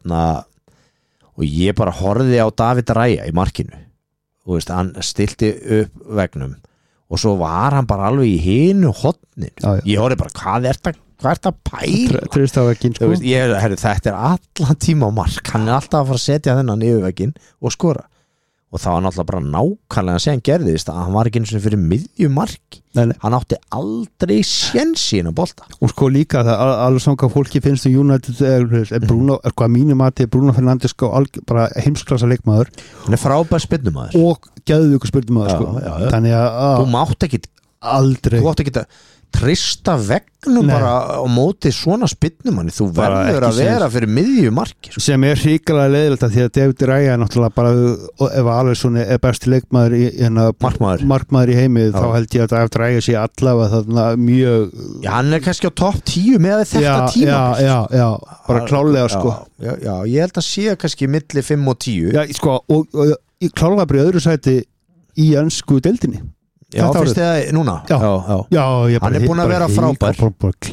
og ég bara horfði á David Raya í markinu og veist, hann stilti upp vegnum og svo var hann bara alveg í hinu hotnin ég horfði bara, hvað er þetta pæla? Sko. Þetta er allan tíma á mark hann er alltaf að fara að setja þennan yfir veginn og skora og það var náttúrulega bara nákvæmlega að segja hann gerðist að hann var ekki eins og fyrir miðjumark hann átti aldrei séns í hennar bolta og sko líka það alveg saman hvað fólki finnst United Bruno, hvað mínu mati Bruno Fernandes sko bara heimsklassa leikmaður hann er frábær spyrnumaður og geðveikur spyrnumaður sko. Þannig að þú mátt ekki aldrei þú átt ekki að trista vegnum bara á móti svona spyrnumanni þú verður að vera fyrir miðjumarki sko. sem hrikalega leiðilegt að því að David Raya náttúrulega bara ef Alisson besti leikmaður markmaður í heimi þá held ég að David Raya sé allavega þarna mjög hann er kannski á topp 10 með þetta tíma bara klálega sko ég held að sé kannski milli 5 og 10 sko, og klálega bara í öðru sæti í ensku deildinni Já, finnst þið það núna? Já, hann er búin að vera frábær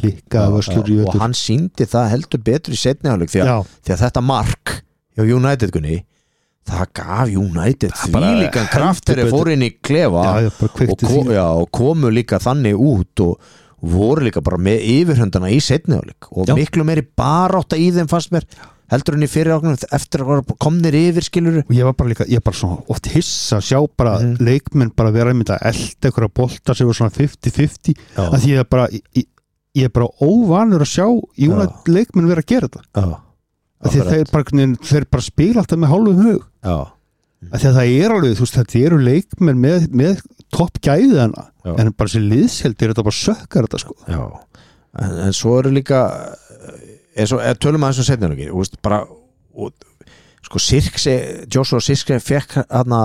og hann sýndi það heldur betur í seinni hálfleik því að þetta mark hjá United Gunni það gaf United þvílíkan kraft þegar þeir fóru inn í klefa og komu líka þannig út og voru líka bara með yfirhöndana í seinni hálfleik og miklu meiri barátta í þeim fannst mér heldur hann í fyriráknum eftir að vera komnir yfir skilur og ég var bara svona oft hissa að sjá bara leikmenn bara vera einmitt að elda einhverja bolta sem var svona 50-50 að því ég er bara óvanur að sjá leikmenn vera að gera þetta að því þeir bara spila alltaf með hálfum hug að því að það er alveg, þú veist, þetta eru leikmenn með topp gæðana en bara þessi liðsheld er þetta bara sökkar þetta sko en svo eru líka tölum aðeins setna bara sko Joshua Sirkse fekk hana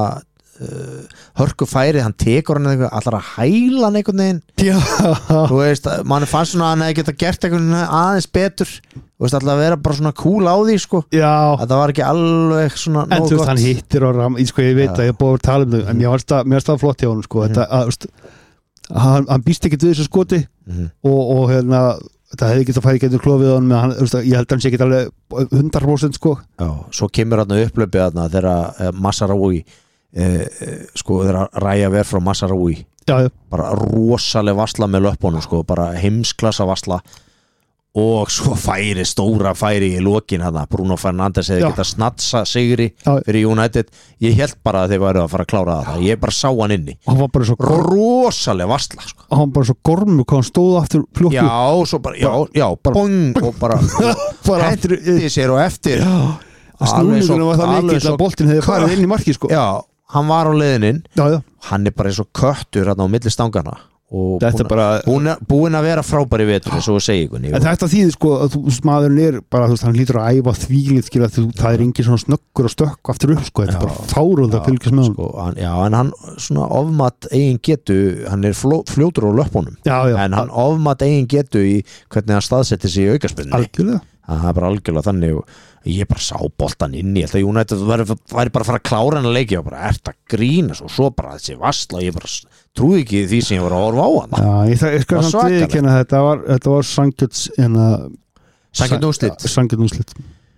hörku færi, hann tekur hann allar að hæla hann einhvern veginn þú veist, mann fannst svona að hann hefði geta gert einhvern aðeins betur þú veist, allar að vera bara svona cool á því sko það var ekki alveg svona en þú veist, hann hittir og sko, ég veit að ég búið að tala um þau en mér varst það flott hjá hann sko hann býst ekki til þessu skoti og það hefði getað færi getur klofið á hann ég held að hann sé ekki alveg 100% sko svo kemur hann upplöpið þegar Mazraoui sko þegar Raya verð frá Mazraoui bara rosaleg varsla með löpunum sko, bara heimsklassa varsla og svo stóra færi í lokin Bruno Fernandes hefði getað snatsa sigri fyrir United ég held bara að þeir væru að fara að klára það ég bara sá hann inni rosaleg varsla sko. hann bara svo gormu hvað hann stóð aftur fljóttu svo bara bong og bara hætti sér og eftir snúningunum var það mikið að boltin hefði farið inn í marki sko. hann var á leiðinin hann er bara eins og köttur á milli stangana og búin að vera frábæri vetur eins og segi ykkur þetta þýðir sko að maðurinn er bara hann lítur að æfa þvílið skil að það er engin svona snöggur og stökk aftur upp sko, þetta er bara fárúld að fylgjast með sko, en hann svona ofmat eigin getu, hann er fljótur á löpunum en hann ofmat eigin getu í hvernig hann staðsetti sig í aukaspilni það er bara algjörlega þannig og ég bara sá boltan inn í alltaf United væri bara að fara að klára hann að leiki og bara ert að grína svo bara þessi varsla ég bara trúi ekki því sem ég var að horfa á hann ég skal samt viðurkenna þetta var sanngjarn úrslit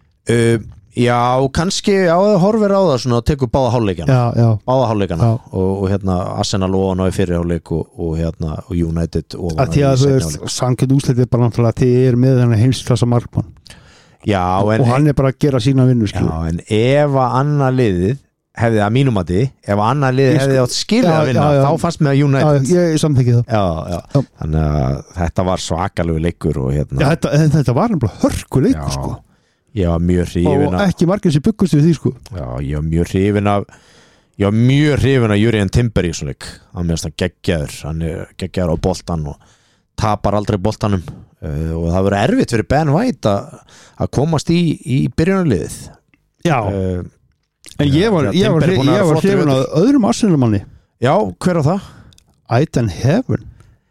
já, kannski horfir á það svona og tekur báða hálfleikana og Arsenal og hann á í fyrri hálfleik og United og því að þú veist, sanngjarn úrslit er bara náttúrulega að þið er með þennan heimsklassa markmann og hann er bara að gera sína vinnu en ef að annað liðið hefði að mínumati ef annar liði hefði átt skilið að vinna þá fannst með United ég samþykki það já. Þannig að þetta var svakalegu leikur og þetta var nefnilega hörku leikur sko. Ég var mjög hrifin og ekki margir sem byggust við því sko. Já, ég var mjög hrifin af Jurriën Timber í svona leik hann meðast hann geggjaður á boltan og tapar aldrei boltanum og það verður erfitt fyrir Ben White að komast í byrjunarliðið Já En ég var hrifin á öðrum Arsenal-manni Já, hver á það? Aidan Heaven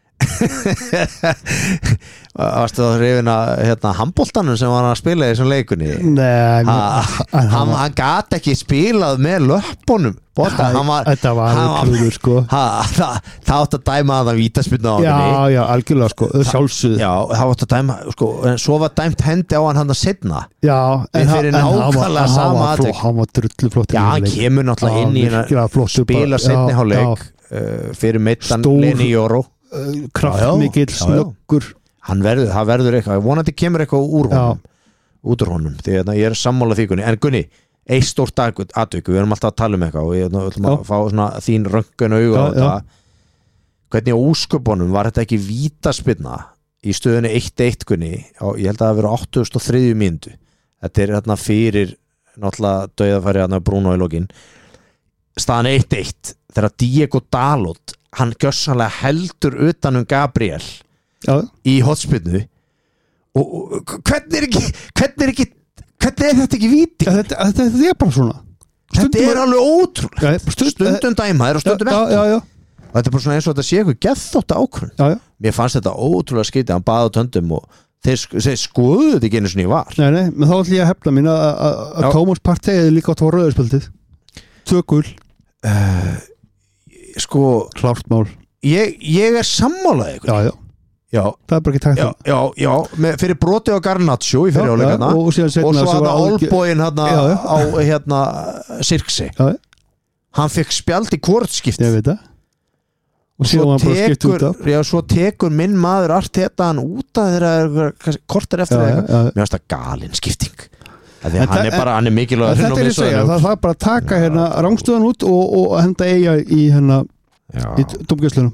Varstu það hrifin að handboltanum sem var að spila í þessum leikunni? Nei Hann gat ekki spilað með löppunum Þetta var klúður sko Það átt að dæma að það vítaspyrnu á hann Já, algjörlega sko sjálfsögð Já, það átt að dæma sko, en svo var dæmt hendi á hann að setna Já, en nákvæmlega sama atvik Hann var drulluflott Já, hann kemur náttúrulega inn í spila setni hálfleik fyrir meittan Lenny Jóró kraftmikill, snöggur það verður eitthvað, vonandi kemur eitthvað út úr honum því að ég sammála því Gunni, en Gunni eitt stórt atvik, við erum alltaf að tala eitthvað og ég ætlum að fá svona þín röntgen auga á þetta hvernig á úsköpunum var þetta ekki vítaspyrna í stöðunni 1-1 Gunni, ég held að það verið 83. mínútu þetta er fyrir náttúrulega dauðafæri Bruno í lokin staðan 1-1 þegar Diego Dalot hann gjörsanlega heldur utan Gabriel í hotspinnu og hvernig er þetta ekki víti? Þetta er bara svona þetta er alveg ótrúlega stundum dæmaður og stundum ekki þetta er bara svona eins og þetta sé eitthvað geðþótt ákvörðun mér fannst þetta ótrúlega skrítið hann baði á töndum og þeir skoðuðu þetta ekki einu sinni var Nei, menn þá ætlum ég að hefna mín að Thomas Partey hefði líka átt að fá rauðarspjaldið 2 gul sko klárt mál ég er sammálaðið já, það er bara ekki tækt já, fyrir broti á Garnacho í fyrirháleikana og svo hann Olboin á Sirksi hann fekk spjald í hvort-skipti ég veit það og svo tekur minn maður Arteta hann út að þeirra korter eftir mér finnst það galin skipting hann er mikilvæg það er bara að taka rángstöðan út og henda eiga í í dómgæslunum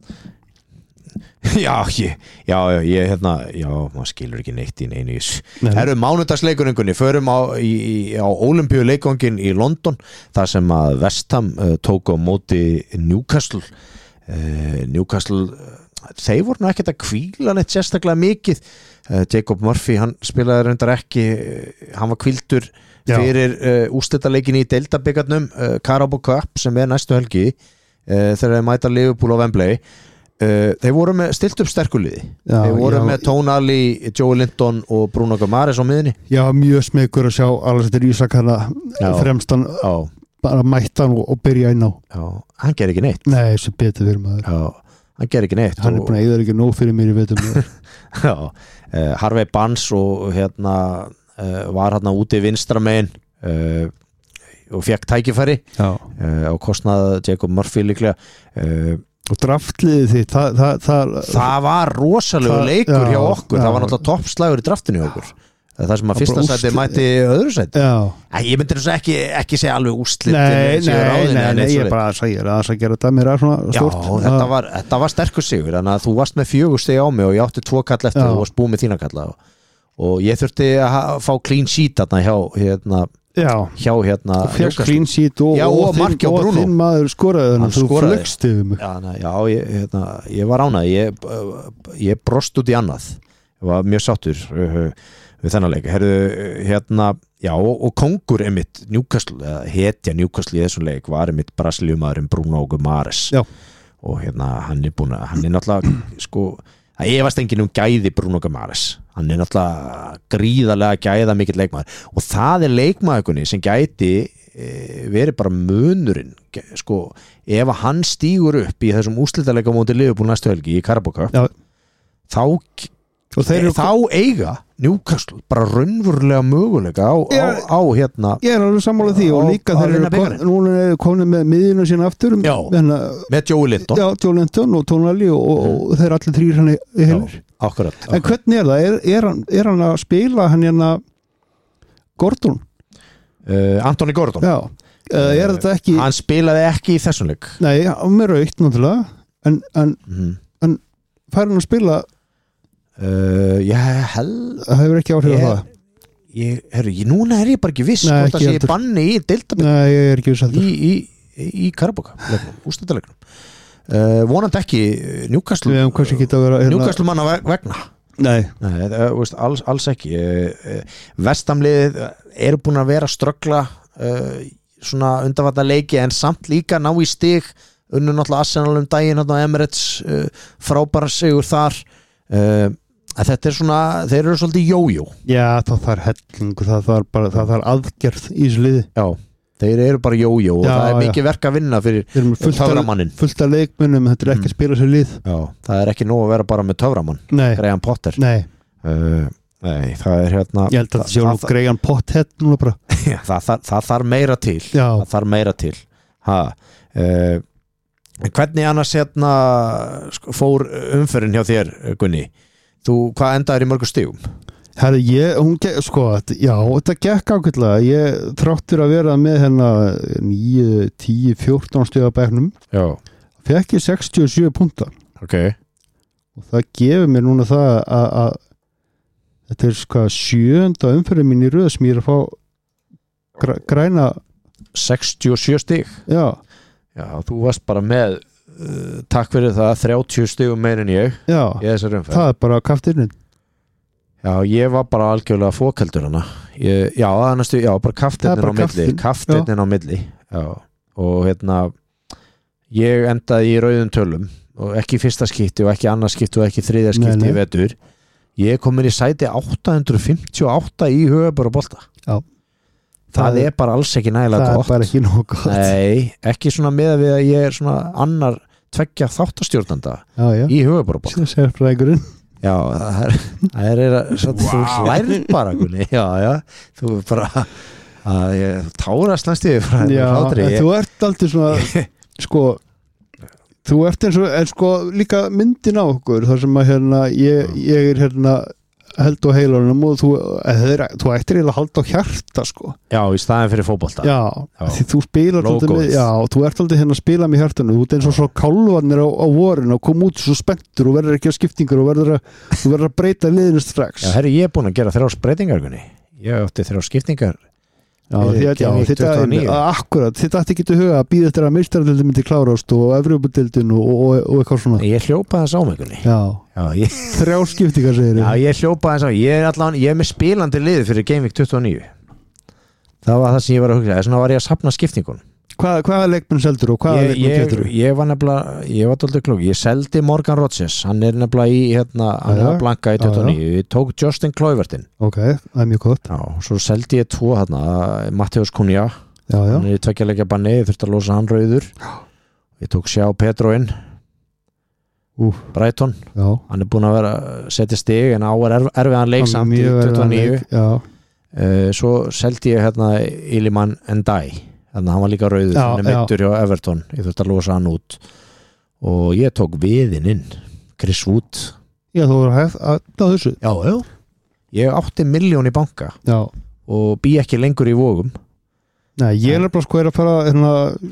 ég maður skilur ekki neitt í neinu erum mánudagsleikunningunni förum á Ólympíuleikvangin í London þar sem að West Ham tók á móti Newcastle þeir voru nú ekkert að hvíla neitt sérstaklega mikið Jacob Murphy, hann spilaði reyndar ekki hann var hvíldur fyrir úrslitaleikin í deildabikarnum Carabao Cup sem er næstu helgi þegar þeir mæta Liverpool á Wembley þeir voru með stilt upp sterkuliði þeir voru með Tonali, Joe Linton og Bruno Guimaraes á miðunni mjög smekur að sjá Alexander Isak fremstan bara mættan og byrja inn á hann ger ekki neitt nei, sem betur fyrir maður hann ger ekki neitt hann er búin að eða ekki nóg fyrir mér í veitum Harvey Barnes og var úti vinstra megin og fekk tækifæri og kostnaði Jacob Murphy líklega og draftliði þitt það var rosalegu leikur hjá okkur það var náttúrulega toppslagur í draftinu hjá okkur það sem að fyrsta sæti mæti öðru sæti ég myndi þess ekki segja alveg úrslit nei, ég er bara að gera þetta mér er svona stort þetta var sterkur sigur þannig að þú varst með 4 stig á mig og ég átti 2 kall eftir og þú varst búið með þína kalla og ég þurfti að fá clean sheet þarna hjá fekk clean sheet og þinn maður skoraði þú flöggst yfir mig ég var ánað ég brost út í annað ég var mjög sáttur við þennan leik og kongur einmitt Newcastle hetja Newcastle í þessum leik var einmitt Brasilíumaðurinn Bruno Guimaraes og hann er náttúrulega sko það efast enginn gæði Bruno Guimaraes hann er náttúrulega gríðarlega gæða mikill leikmaður og það er leikmaðurkunni sem gæti verið bara munurinn sko ef að hann stígur upp í þessum úrslitaleika móti Liverpool næstu helgi í Carabao Cup þá eiga Newcastle bara raunverulega möguleika á ég er alveg sammálað því og líka þeir eru komin með miðjuna sína aftur með Joe Linton og Tonali og þeir allir 3 hann í heilir en hvernig er það? Er hann að spila hann Gordon? Anthony Gordon þetta ekki hann spilaði ekki í þessum leik nei, með rautt náttúrulega en fær hann að spila ég held það hefur ekki áhrif á það núna ég bara ekki viss hvort það sé banni í deildabik nei, ég ekki viss í Karabóka úrstættarleiknum vonandi ekki Newcastle manna vegna nei alls ekki Vestamliðið eru búin að vera að ströggla svona undanvarna leiki en samt líka ná í stig unnu náttúrulega Arsenal daginn á Emirates frábæra sigur þar þetta svona þeir eru svolítið jójó já það þarf hellingu það þarf aðgerð í þessu liði já þeir eru bara jójó og það mikið verk að vinna fyrir töframannin fullt af leikmönnum, þetta ekki að spila sér lið já, það ekki nóg að vera bara með töframann Graham Potter nei, það hérna ég held að það sé nú Graham Potter núna bara já, það þarf meira til það þarf meira til hvernig annars hérna fór umferðin hjá þér Gunni hvað endaður í mörgum stigum? Herri, þetta gekk ákveðlega ég þráttur að vera með hennar 9, 10, 14 stiga bæknum fekk ég 67 punta og það gefur mér núna það að þetta er 7. umferðin mín í röð sem ég er að fá græna 67 stig já, þú varst bara með takk fyrir það 30 stigum meir en ég já, það er bara kaftirinn já, ég var bara algjörlega fókaldur hana bara kaftirnin á milli já, og hérna ég endaði í rauðum tölum og ekki fyrsta skipti og ekki annars skipti og ekki þriðja skipti í vetur ég kom inn í sæti 858 í Höfuðborgarbolta já það er bara alls ekki nægilega gott það er bara ekki nóg gott nei, ekki svona með við að ég er svona annar tveggja þáttastjórnanda í Höfuðborgarbolta sérfræðingurinn já, það er þú hlærð bara já, þú bara ég tárast næstu já, þú ert alltaf svona þú ert eins og líka myndin á okkur þar sem að hérna ég er hérna held á heilanum og þú ættir eiginlega að halda á hjarta já, í staðin fyrir fótbolta já, því þú spilar þú ert alltaf hérna að spila með hjartanu þú ert eins og svo kálvarnir á vorin og kom út svo spenntur og verður ekki að skiptingar og þú verður að breyta liðinu strax já, herri, ég er búin að gera 3 breytingar ég átti 3 skiptingar akkurat, þetta ætti ekki til huga að býða eftir að meistaradeildin myndi klárast og Evrópudeildin og eitthvað svona ég hljópaði þess á mig 3 skiptingar segir já, ég hljópaði þess á ég er með spilandi liði fyrir Game Week 29 það var það sem ég var að hugsa þess vegna var ég að safna skiptingun hvaða leikmenn seldur og hvaða leikmenn keyptir þú? Ég var nefnilega, ég var dálítið klók ég seldi Morgan Rodgers, hann er nefnilega í hérna, hann er blanka í 29 ég tók Justin Kluivertinn ok, það er mjög gott já, svo seldi ég 2 hérna, Matthews Cunha hann er í 2 leikja banni, ég þurfti að losa hann rauður ég tók Sjá Pedroinn Brighton hann er búin að vera setja stig en á er erfiðan leik samt í 29 svo seldi ég hérna Iliman Ndiaye þannig að hann var líka rauður hann er meiddur hjá Everton, ég þurfti að losa hann út og ég tók viðinn inn Chris Wood já, þú voru hægt að þessu já, ég átti 1 milljón í banka og bý ekki lengur í vógum nei, ég er bara að fara hérna,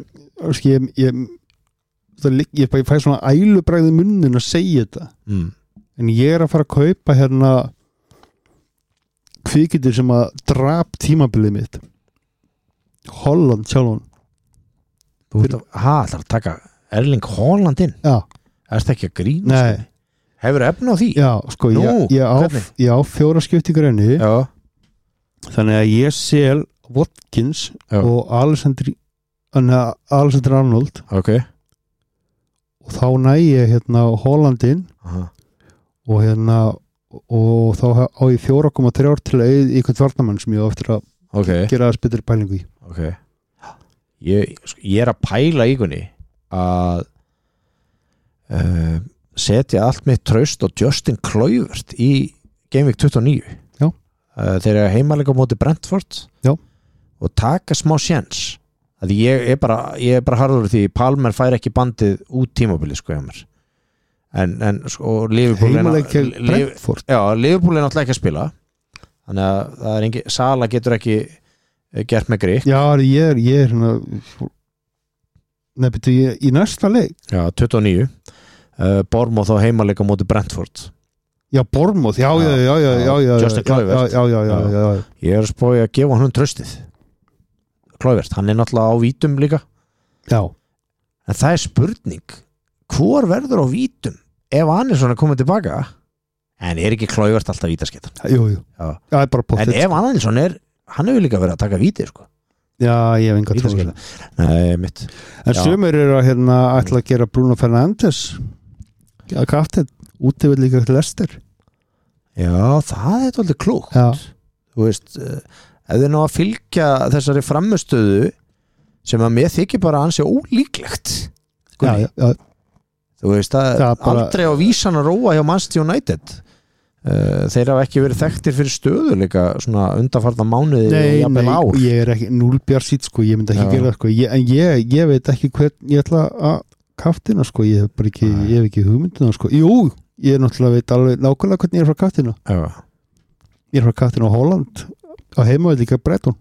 ég fæ svona ælubræði munnin að segja þetta en ég er að fara að kaupa hérna kvikmyndir sem að drap tímabilið mitt Holland sjálfan það er að taka Erling Haaland inn erst ekki að grína hefur efna á því já, sko, ég á 4 skiptingar enni þannig að ég sel Watkins og Alexander Arnold og þá næ ég hérna Haaland inn og hérna og þá á ég 4,3 til að í hvern varnamann sem ég á eftir að gera að spytir pælingu í ég er að pæla í kunni að setja allt mitt traust og Justin Kluivert í Game Week 29 þeir eru heimalega á móti Brentford og taka smá séns að ég er bara harður því Palmer fær ekki bandið út tímabili sko hjá mér en sko heimalega Brentford Liverpool er náttúrulega ekki að spila þannig að það er Sala getur ekki gert með grík. Já, ég er hérna nefnir ég í næsta leik. Já, 29 Bournemouth á heimaleik á móti Brentford. Já, Bournemouth, já. Justin Kluivert. Já. Ég er að spója að gefa hann tröstið. Kluivert, hann er náttúrulega á vítum líka. Já. En það er spurning, hvor verður á vítum ef Andersson er komið tilbaka? En er ekki Kluivert alltaf vítaskettan? Jú. Já, er bara pottet. En ef Andersson hann hefur líka verið að taka víti, sko. Já, ég hef enga trúið. Nei, mitt. En sumir eru að ætla að gera Bruno Fernandes að kapteinn, útivill líka til Leicester. Já, það er alveg klúkt. Já. Þú veist, ef þið ná að fylgja þessari frammistöðu sem að mér þykir bara ansi ólíklegt. Já. Þú veist, það bara aldrei á vísan að róa hjá Manchester United. Þeir hafa ekki verið þekktir fyrir stöðu líka svona undanfarna mánuði og jafnvel ár. Nei, ég er ekki núlbjarsít sko, ég myndi ekki gera það sko, en ég veit ekki hvern ég ætla að kaftina sko, ég hef ekki hugmyndina sko. Jú, ég náttúrulega veit alveg nákvæmlega hvernig ég er frá kaftina. Já. Ég er frá kaftina á Holland á heimavelli líka Brighton.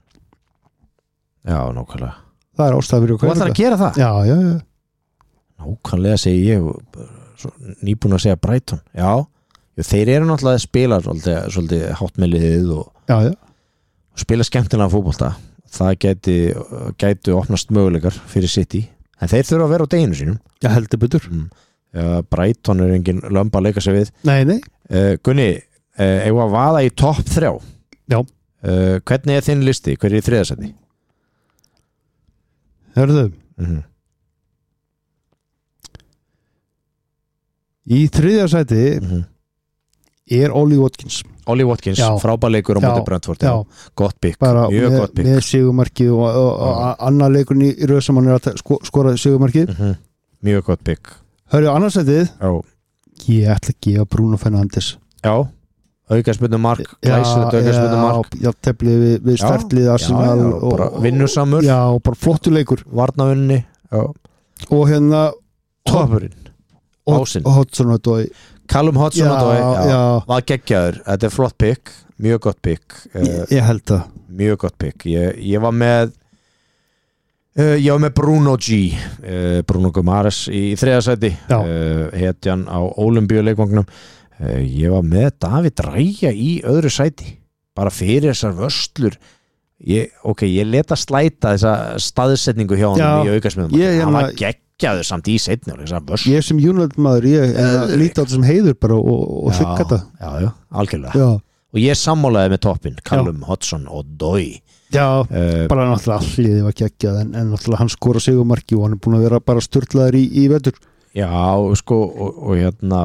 Já, nákvæmlega. Það er ástæða fyrir Þú ætlar að gera það? Já. Nákvæmlega segi ég nýbúin að segja Brighton. Já. Þeir eru náttúrulega að spila svolítið háttmeliðið og spila skemmtilega fótbolta. Það gætu opnast möguleikar fyrir City, en þeir þurfa að vera á deginu sínum. Já, heldur betur. Brighton er engin lömba að leika sig við. Nei. Gunni, eigum að vaða í topp 3. Já. Hvernig er þinn listi? Hver er í 3. sæti? Hörðu. Í 3. sæti er Ollie Watkins, frábærleikur á móti Brentford. Gott pick, mjög gott pick með sigurmarkið og annar leikurinn í röð sem hann er að skora sigurmarkið. Mjög gott pick. Hörðu, annarsætið ég ætla að gefa Bruno Fernandes. Já, aukaspyrnumark, glæsilegt aukaspyrnumark. Já, teflið við stertlið Arsenal og bara vinnusamur. Já, og bara flottur leikur, varnavinni. Og hérna toppurinn Ásinn og Hudson-Odoi, Callum Hudson-Odoi var geggjaður. Þetta er flott pick, mjög gott pick. Ég held það. Mjög gott pick. Ég var með Bruno G, Bruno Guimaraes í 3. sæti, hetjan á Ólympíuleikvangnum. Ég var með David Raya í öðru sæti, bara fyrir þessar vörslur. Ég leta slæta þessa staðsetningu hjá hann í aukasmiðum. Hann var geggjaður samt í seinni. Ég sem United maður, ég líti á þetta sem heiður bara og þykka þetta. Já, algjörlega. Og ég sammálaði með toppin, Callum Hudson-Odoi. Já, bara náttúrulega alliði var geggjað, en náttúrulega hann skora sigurmarki og hann er búin að vera bara sturlaður í vetur. Já, sko, og hérna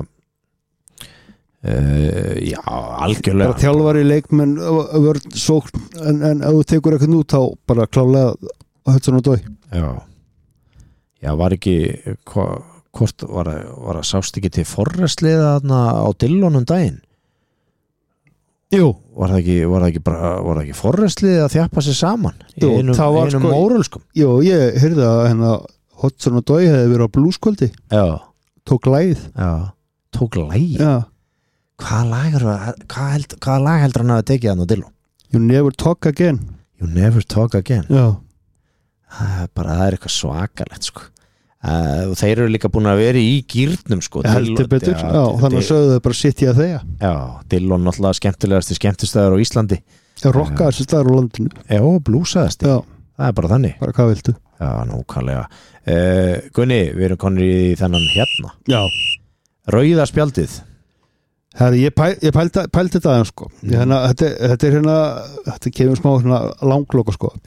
já, algjörlega. Bara þjálfari leikmenn vörn sókn, en ef þú tekur eitthvað nú þá bara klálega Hudson-Odoi. Já, var ekki hvort var að sást ekki til forrestliða á Dillon daginn? Jú. Var það ekki forrestlið að þjappa sér saman í einum mórölskum? Jú, ég heyrði að Hudson-Odoi hefði verið á blúskvöldi. Já. Tók lagið. Já, tók lagið? Já. Hvaða lag heldur hann að tekið hann á Dillon? You Never Talk Again. You Never Talk Again? Já. Það er eitthvað svakalegt, sko. Þeir eru líka búin að vera í gýrnum, sko. Heldur betur, þannig að sögðu þau bara sitt í að þeia. Já, Dillon náttúrulega skemmtilegasti skemmtistæður á Íslandi. Rokkaðasti staður á landinu. Já, blúsaðasti. Já. Það er bara þannig. Bara hvað viltu? Já, nákvæmlega. Gunni, við erum konur í þennan hérna. Já. Rauða spjaldið. Herri, ég pældi þetta aðeins, sko. Þetta er þetta kemur smá langloka, sko.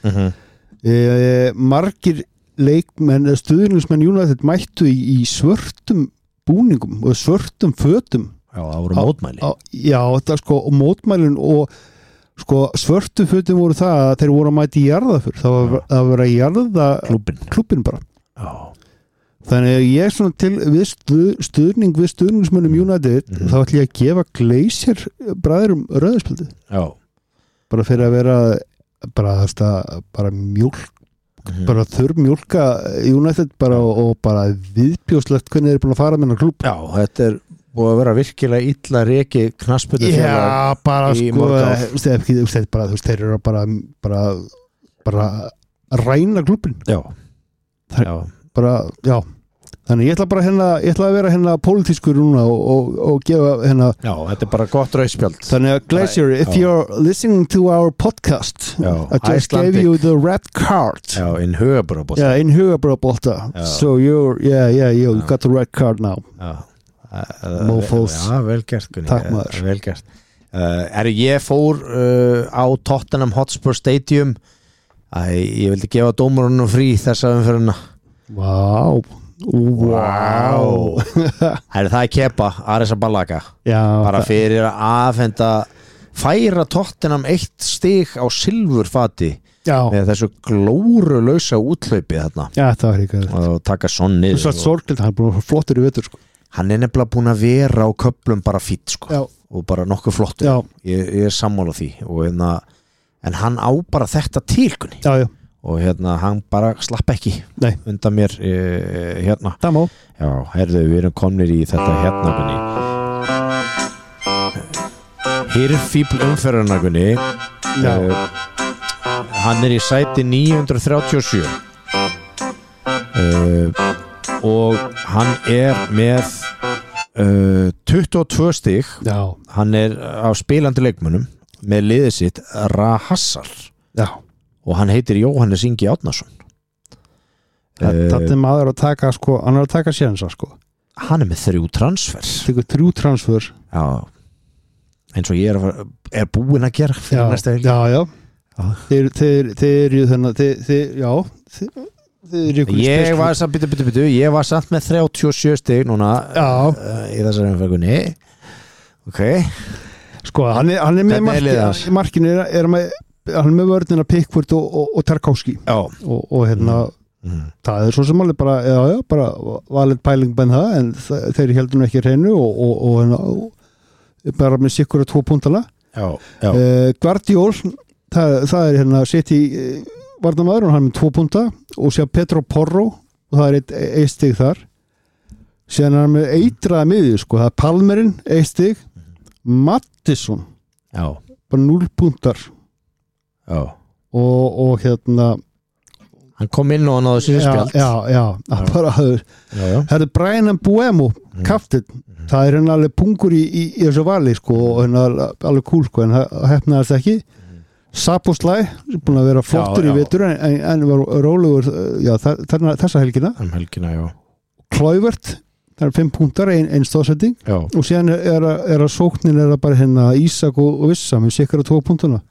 Margir leikmenn, stuðningsmenn United mættu í svörtum búningum og svörtum fötum. Já, það voru mótmæli. Já, þetta sko, og mótmælin og sko, svörtu fötum voru það að þeir voru að mæti í jarðaför. Það var að jarða klubbin bara. Já. Þannig að ég svona til stuðning við stuðningsmönnum United, þá ætlum ég að gefa Glacier bræðurum rauðarspjaldið. Já. Bara fyrir að vera bara mjólk, bara þurrmjólka United bara og bara viðbjóðslegt hvernig þeir eru búin að fara með hennar klúbb. Já, þetta er búið að vera virkilega illa reki knattspyrnufélag bara í sko mörg ár. þeir eru bara að ræna klúbbin Já. bara, já þannig ég ætla að vera hérna pólitískur núna og gefa hérna Já, þetta bara gott rauðspjald þannig að Glacier, if you're listening to our podcast I just gave you the red card in Hugabrabólta in Hugabrabólta so you got the red card now Mofos vel gert Gunni Takk maður vel gert ég fór á Tottenham Hotspur Stadium ég vildi gefa dómarunum frí þessa umferðina Wow það Kepa, Arisa Balaga bara fyrir að afhenda færa Tottenham 1 stig á silfurfati með þessu glórulausa úthlaupi þarna það var ekki og taka sonni sorglega, hann er búin flottur í vetur sko. hann er nefnilega búin að vera á köflum bara fýtt sko. og bara nokkuð flottur ég er sammála því og en hann á bara þetta tilkunni og hann bara slapp ekki undan mér hérna það má herðu, við erum komnir í þetta hérna Gunni Hirfíbl umferðarnar Gunni hann er í sæti 937 og hann er með 22 stig hann er á spilandi leikmönnum með liðið sitt Rahassar og hann heitir Jóhannes Ingi Árnason þetta er maður að taka sko, hann er að taka sénsa sko hann er með 3 transfers tekur 3 transfer eins og ég er búinn að gera fyrir næsta helgi þeir ég var samt með 37 stig núna í þessari umferðinni sko hann er með markinu hann er með vörnina Pickford og Tarkowski og það er svo sem alveg bara valið pæling bæn það en þeir heldur ekki hreinu og bara með sikkur 2 punktana Guardiol það er City varnarmaður og hann með 2 punta og sér Pedro Porro og það er 1 stig þar síðan er hann með eitraða miðju sko, það er Palmerinn 1 stig Mattisson bara 0 puntar og hann kom inn og hann áður sér spjald bara það er Brian Mbuemo kaftið, það er hann alveg pungur í þessu vali sko, og hann er alveg cool sko, en það hefnaðast ekki Szoboszlai, búin að vera flottur í vetur en var rólegur þessa helgina Kluivert, það er 5 punktar ein stóðsetting og síðan er að sóknin er að bara Ísak og Vissa með sikkar 2 punktuna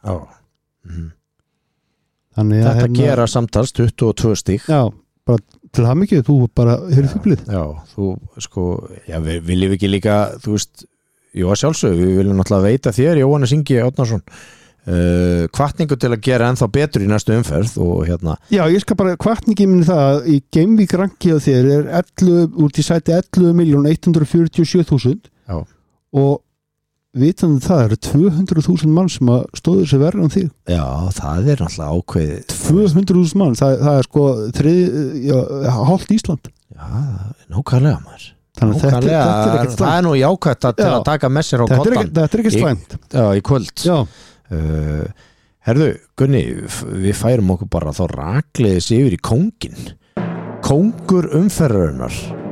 þetta gera samtals 22 stík bara til það mikið, þú bara hefur fylglið þú sko, við viljum ekki líka þú veist, að sjálfsög við viljum náttúrulega veita þér, Jóhannes Ingi Árnason hvatningu til að gera ennþá betur í næstu umferð og ég skal bara hvatningi minni það að í Gameweek ranki á þér er 11, út í sæti 11.147.000 og vitandi það eru 200.000 mann sem að stóðu þessi verður en þig það er náttúrulega ákveðið 200.000 mann, það er sko hálft Ísland nákvæmlega maður það er nú jákvæmt til að taka með sér á kottan þetta er ekki slæmt í kvöld herðu Gunni, við færum okkur bara þá rakleiðis yfir í kóngin kóngur umferðarinnar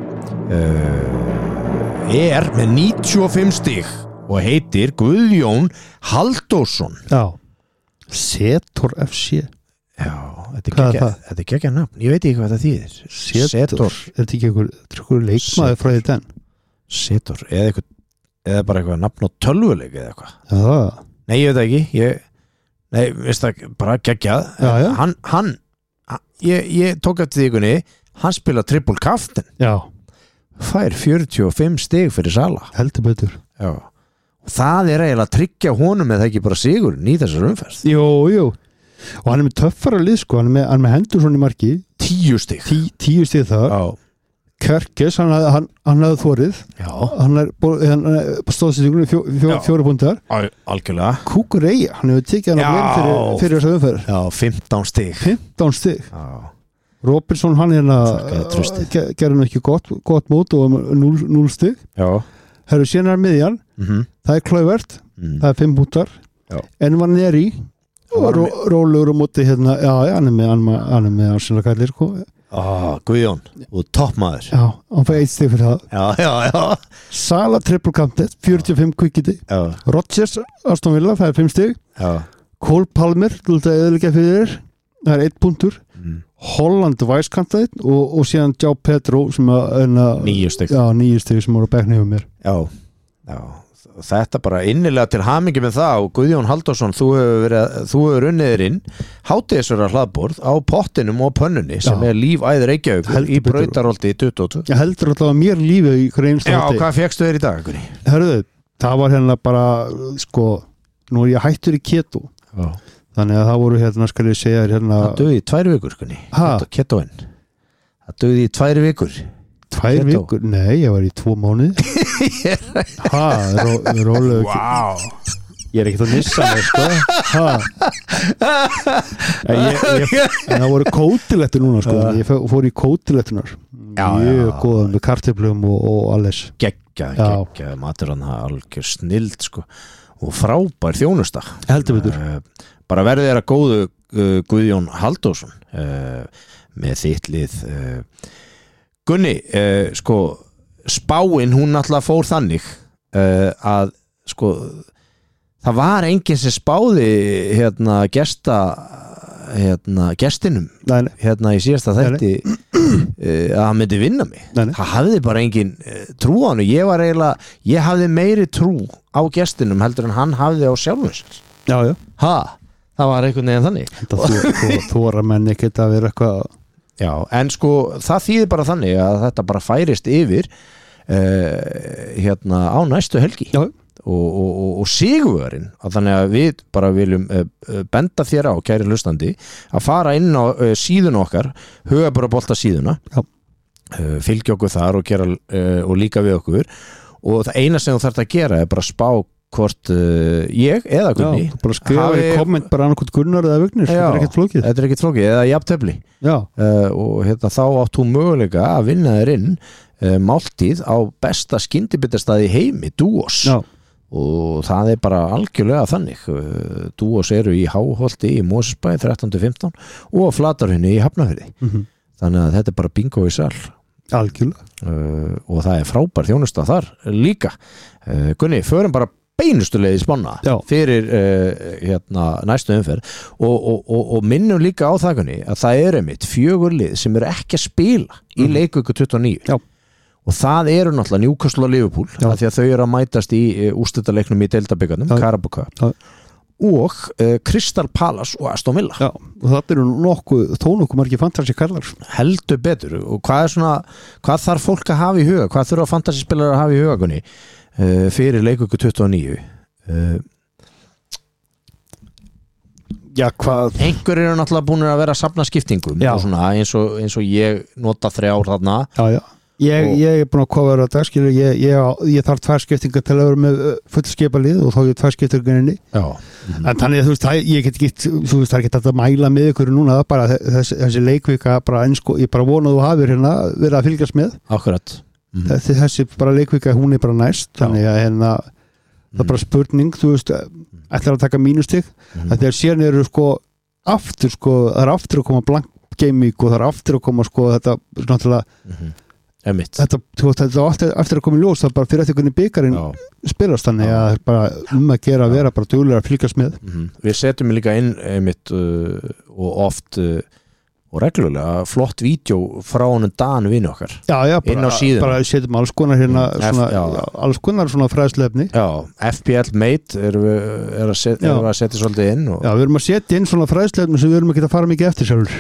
er með 95 stig og heitir Guðjón Halldórsson Setor FC þetta er ekki að nafn, ég veit ekki hvað það þýðir Setor, er þetta ekki einhver leikmaður frá þetta Setor, eða bara eitthvað nafn og tölvuleik eða eitthvað nei, ég veit ekki nei, veist það, bara geggjað hann ég tók eftir því ykkurni hann spila triple kaftin fær 45 stig fyrir Sala heldur betur það er eiginlega að tryggja honum eða ekki bara sigur í þessar umferð jú og hann er með töffara lið sko, hann er með Henderson í marki 10 stig 10 stig það Kerkes, hann hafði þorið hann er stóðstíkunni 4 púntar algjörlega Kukureya, hann hefur tekið hann fyrir þessa umferð 15 stig Robertson, hann gerði hann ekki gott mót og 0 stig Herru, síðan miðjan, það Kluivert, það 5 punktar, Nwaneri, rólegur á móti hérna, hann er með Arsenal kallir, sko. Guðjón, og toppmaður. Já, hann fæði 1 stig fyrir það. Já. Sala triple counted, 45 kvikiti. Rodgers, Aston Villa, það 5 stig. Cole Palmer, þú veist að eðalega fyrir þér, það 1 punktur. Holland væskantaðið og síðan João Pedro sem að 9 stig. Já, 9 stig sem voru að bekna yfir mér. Já. Þetta bara innilega til hamingju með það og Guðjón Halldórsson, þú hefur unnið inn hátíðisverðar hlaðborð á pottinum og pönnunni sem er lífæður Reykjavíkur í Brautarholti 22. Ég heldur alltaf að mér lífið í hverju einstu hátíð. Já, hvað fékkstu þér í dag? Hörðu, það var hérna bara, sko, nú er ég hættur í keto. Já. Þannig að það voru hérna, skal ég segja hérna... Það döði í 2 vikur, skunni. Ketoinn. Það döði í 2 vikur. 2 vikur? Nei, ég var í 2 mánuði. Rólega ekki. Wow. Ég er ekkert að missa það, sko. En það voru kótilettur núna, sko. Ég fór í kótilettunar. Mjög góða með kartöflum og alles. Geggja. Matur hann algjör snild, sko. Og frábær þjónusta. Heldur betur. Bara verði þér að góðu Guðjón Halldórsson með þitt lið Gunni, sko spáin hún náttúrulega fór þannig að sko það var enginn sem spáði gestinum í síðasta þætti að hann myndi vinna mig. Það hafði bara enginn trú á hann og ég hafði meiri trú á gestinum heldur en hann hafði á sjálfum sér. Já. Það var einhvern veginn þannig. Þú var að menn ekkert að vera eitthvað. Já, en sko það þýðir bara þannig að þetta bara færist yfir á næstu helgi. Já. Og sigurverðin, þannig að við bara viljum benda þér á, kæri hlustandi, að fara inn á síðun okkar, Hugaburabólta síðuna, fylgja okkur þar og gera og líka við okkur og það eina sem þú þarft að gera er bara spá hvort ég eða Gunni bara skrifa í komment bara annarkot Gunnar eða Vignir, þetta er ekkert flókið eða jafntefli og þá átt hún möguleika að vinna þér inn máltíð á besta skyndibitastaði í heimi, Duos og það er bara algjörlega þannig. Duos eru í Háholti í Mosesbæ 13-15 og Flatarhynni í Hafnarfirði þannig að þetta er bara bingo í sal algjörlega og það er frábær þjónusta þar líka. Gunni, förum bara beinustu leið í spanna fyrir næstu umferð og minnum líka á það Gunni að það er einmitt 4 lið sem eru ekki að spila í leikviku 29 og það eru náttúrulega Newcastle og Liverpool af því að þau eru að mætast í úrslitaleiknum í deildabikarnum, Carabao Cup og Crystal Palace og Aston Villa og það eru þó nokkuð margir fantasy-kallar heldur betur og hvað þarf fólk að hafa í huga, hvað þurfa fantasy-spilar að hafa í huga Gunni fyrir leikuku 29 einhver eru náttúrulega búin að vera að safna skiptingum og svona, eins og ég nota 3 þarna ég er búin að koma þetta ég þarf 2 skiptingar til að vera með fullskipalið og þá er 2 skiptingar inni en þannig að þú veist ég get ekki þú veist það er ekki að mæla með ykkur núna bara þessi leikvika bara einsko, ég bara vona að þú hafir verið að fylgjast með akkurat þessi bara leikvika hún er bara næst þannig að það er bara spurning þú veist, ætlar að taka mínustig þegar síðan eru aftur það er aftur að koma blank gaming og það er aftur að koma þetta náttúrulega þetta er aftur að koma í ljós það er bara fyrir eftir hvernig byggarinn spilast þannig að það er bara að gera að vera bara duglega að fylgjast með Við setjum líka inn einmitt og oft og reglulega flott vídeo frá honum Dan vini okkar inn á síðuna bara setjum alls konar alls konar svona fræðslefni FPL Mate erum við að setja svolítið inn við erum að setja inn svona fræðslefni sem við erum ekki að fara mikið eftir sjálfur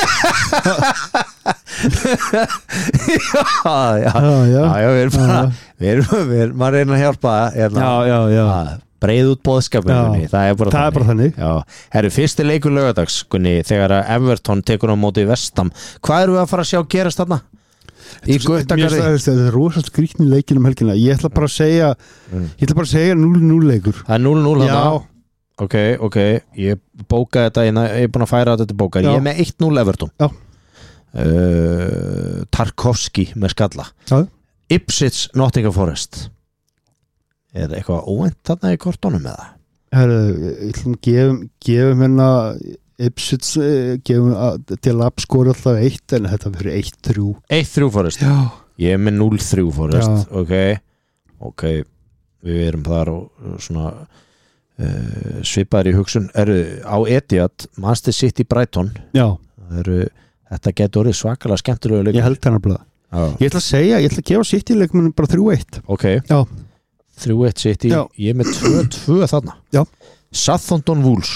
við erum að reyna að hjálpa breið út boðskapinu það er bara þannig Herru, fyrsti leikur laugardags þegar Everton tekur á móti Vestam hvað eru við að fara að sjá gerast þarna? Í Guttagarði þetta er rosalega skrýtni leikin helgina ég ætla bara að segja 0-0 leikur það er 0-0 ok, ég bókaði þetta ég er búin að færa þetta bókað ég er með 1-0 Everton Tarkovski með skalla Ipswich Nottingham Forest eitthvað óvænt þarna í kortónum eða? Ég ætlum gefum hérna Ipswich gefum til að skora alltaf 1 en þetta fyrir 1-3 1-3 Forrest? Já. Ég með 0-3 Forrest. Ok, við erum þar og svona svipaðir í hugsun á Etihad, Manchester City Brighton. Já. Þetta getur orðið svakalega skemmtilega leikur. Ég held hann að blöða. Ég ætla að gefa City leikmunum bara 3-1. Ok. Já. 3-1 City. Já. Ég með 2-2 þarna. Já. Southampton Wolves.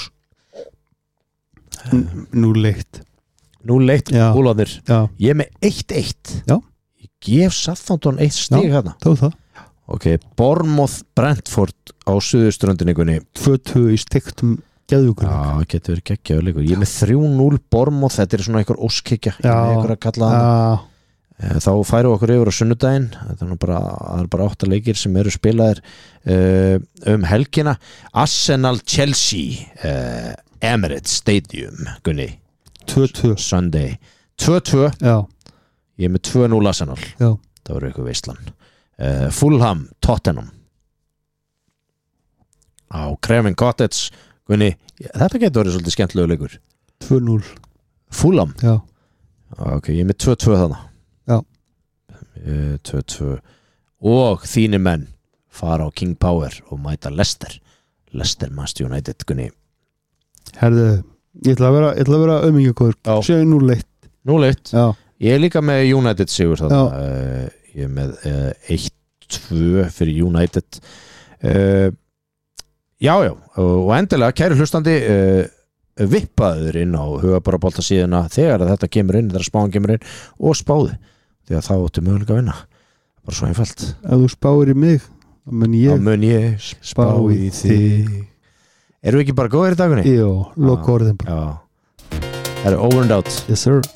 0-1. 0-1 Búlarnir. Já. Ég með 1-1. Já. Ég gef Southampton 1 stig þarna. Já, það. Ok, Bournemouth Brentford á suðurströndinni 2-2 í stiktum geðjúkur. Já, getur verið geggjaður leikur. Ég með 3-0 Bournemouth, þetta er svona einhver óskikja, einhver að kalla það. Þá færum við okkur yfir á sunnudaginn. Það er bara 8 leikir sem eru spilaðir helgina. Arsenal Chelsea Emirates Stadium Gunni 2-2 Sunday 2-2. Já. Ég með 2-0 Arsenal. Já. Það voru eitthvað veislan. Fulham Tottenham á Craven Cottage Gunni, þetta getur verið svolítið skemmtilegu leikur. 2-0 Fulham? Já. Ok, ég er með 2-2 þarna. Já. 2-2 og þínu menn fara á King Power og mæta Leicester Manchester United Gunni. Herðu, ég ætla að vera auðmingjögur. Séu 0-1. 0-1? Já. Ég er líka með United sigur þarna. Ég er með 1-2 fyrir United. Já, og endilega kæri hlustandi, vippaður inn á Hugabarabolta síðuna þegar þetta kemur inn, þegar spáin kemur inn og spáði, því að þá áttu möguleika að vinna, bara svo einfalt. Ef þú spáir í mig, þá mun ég spá í þig. Erum við ekki bara góðir í dagunni? Jú, loka orðin bara. Það er over and out. Yes sir.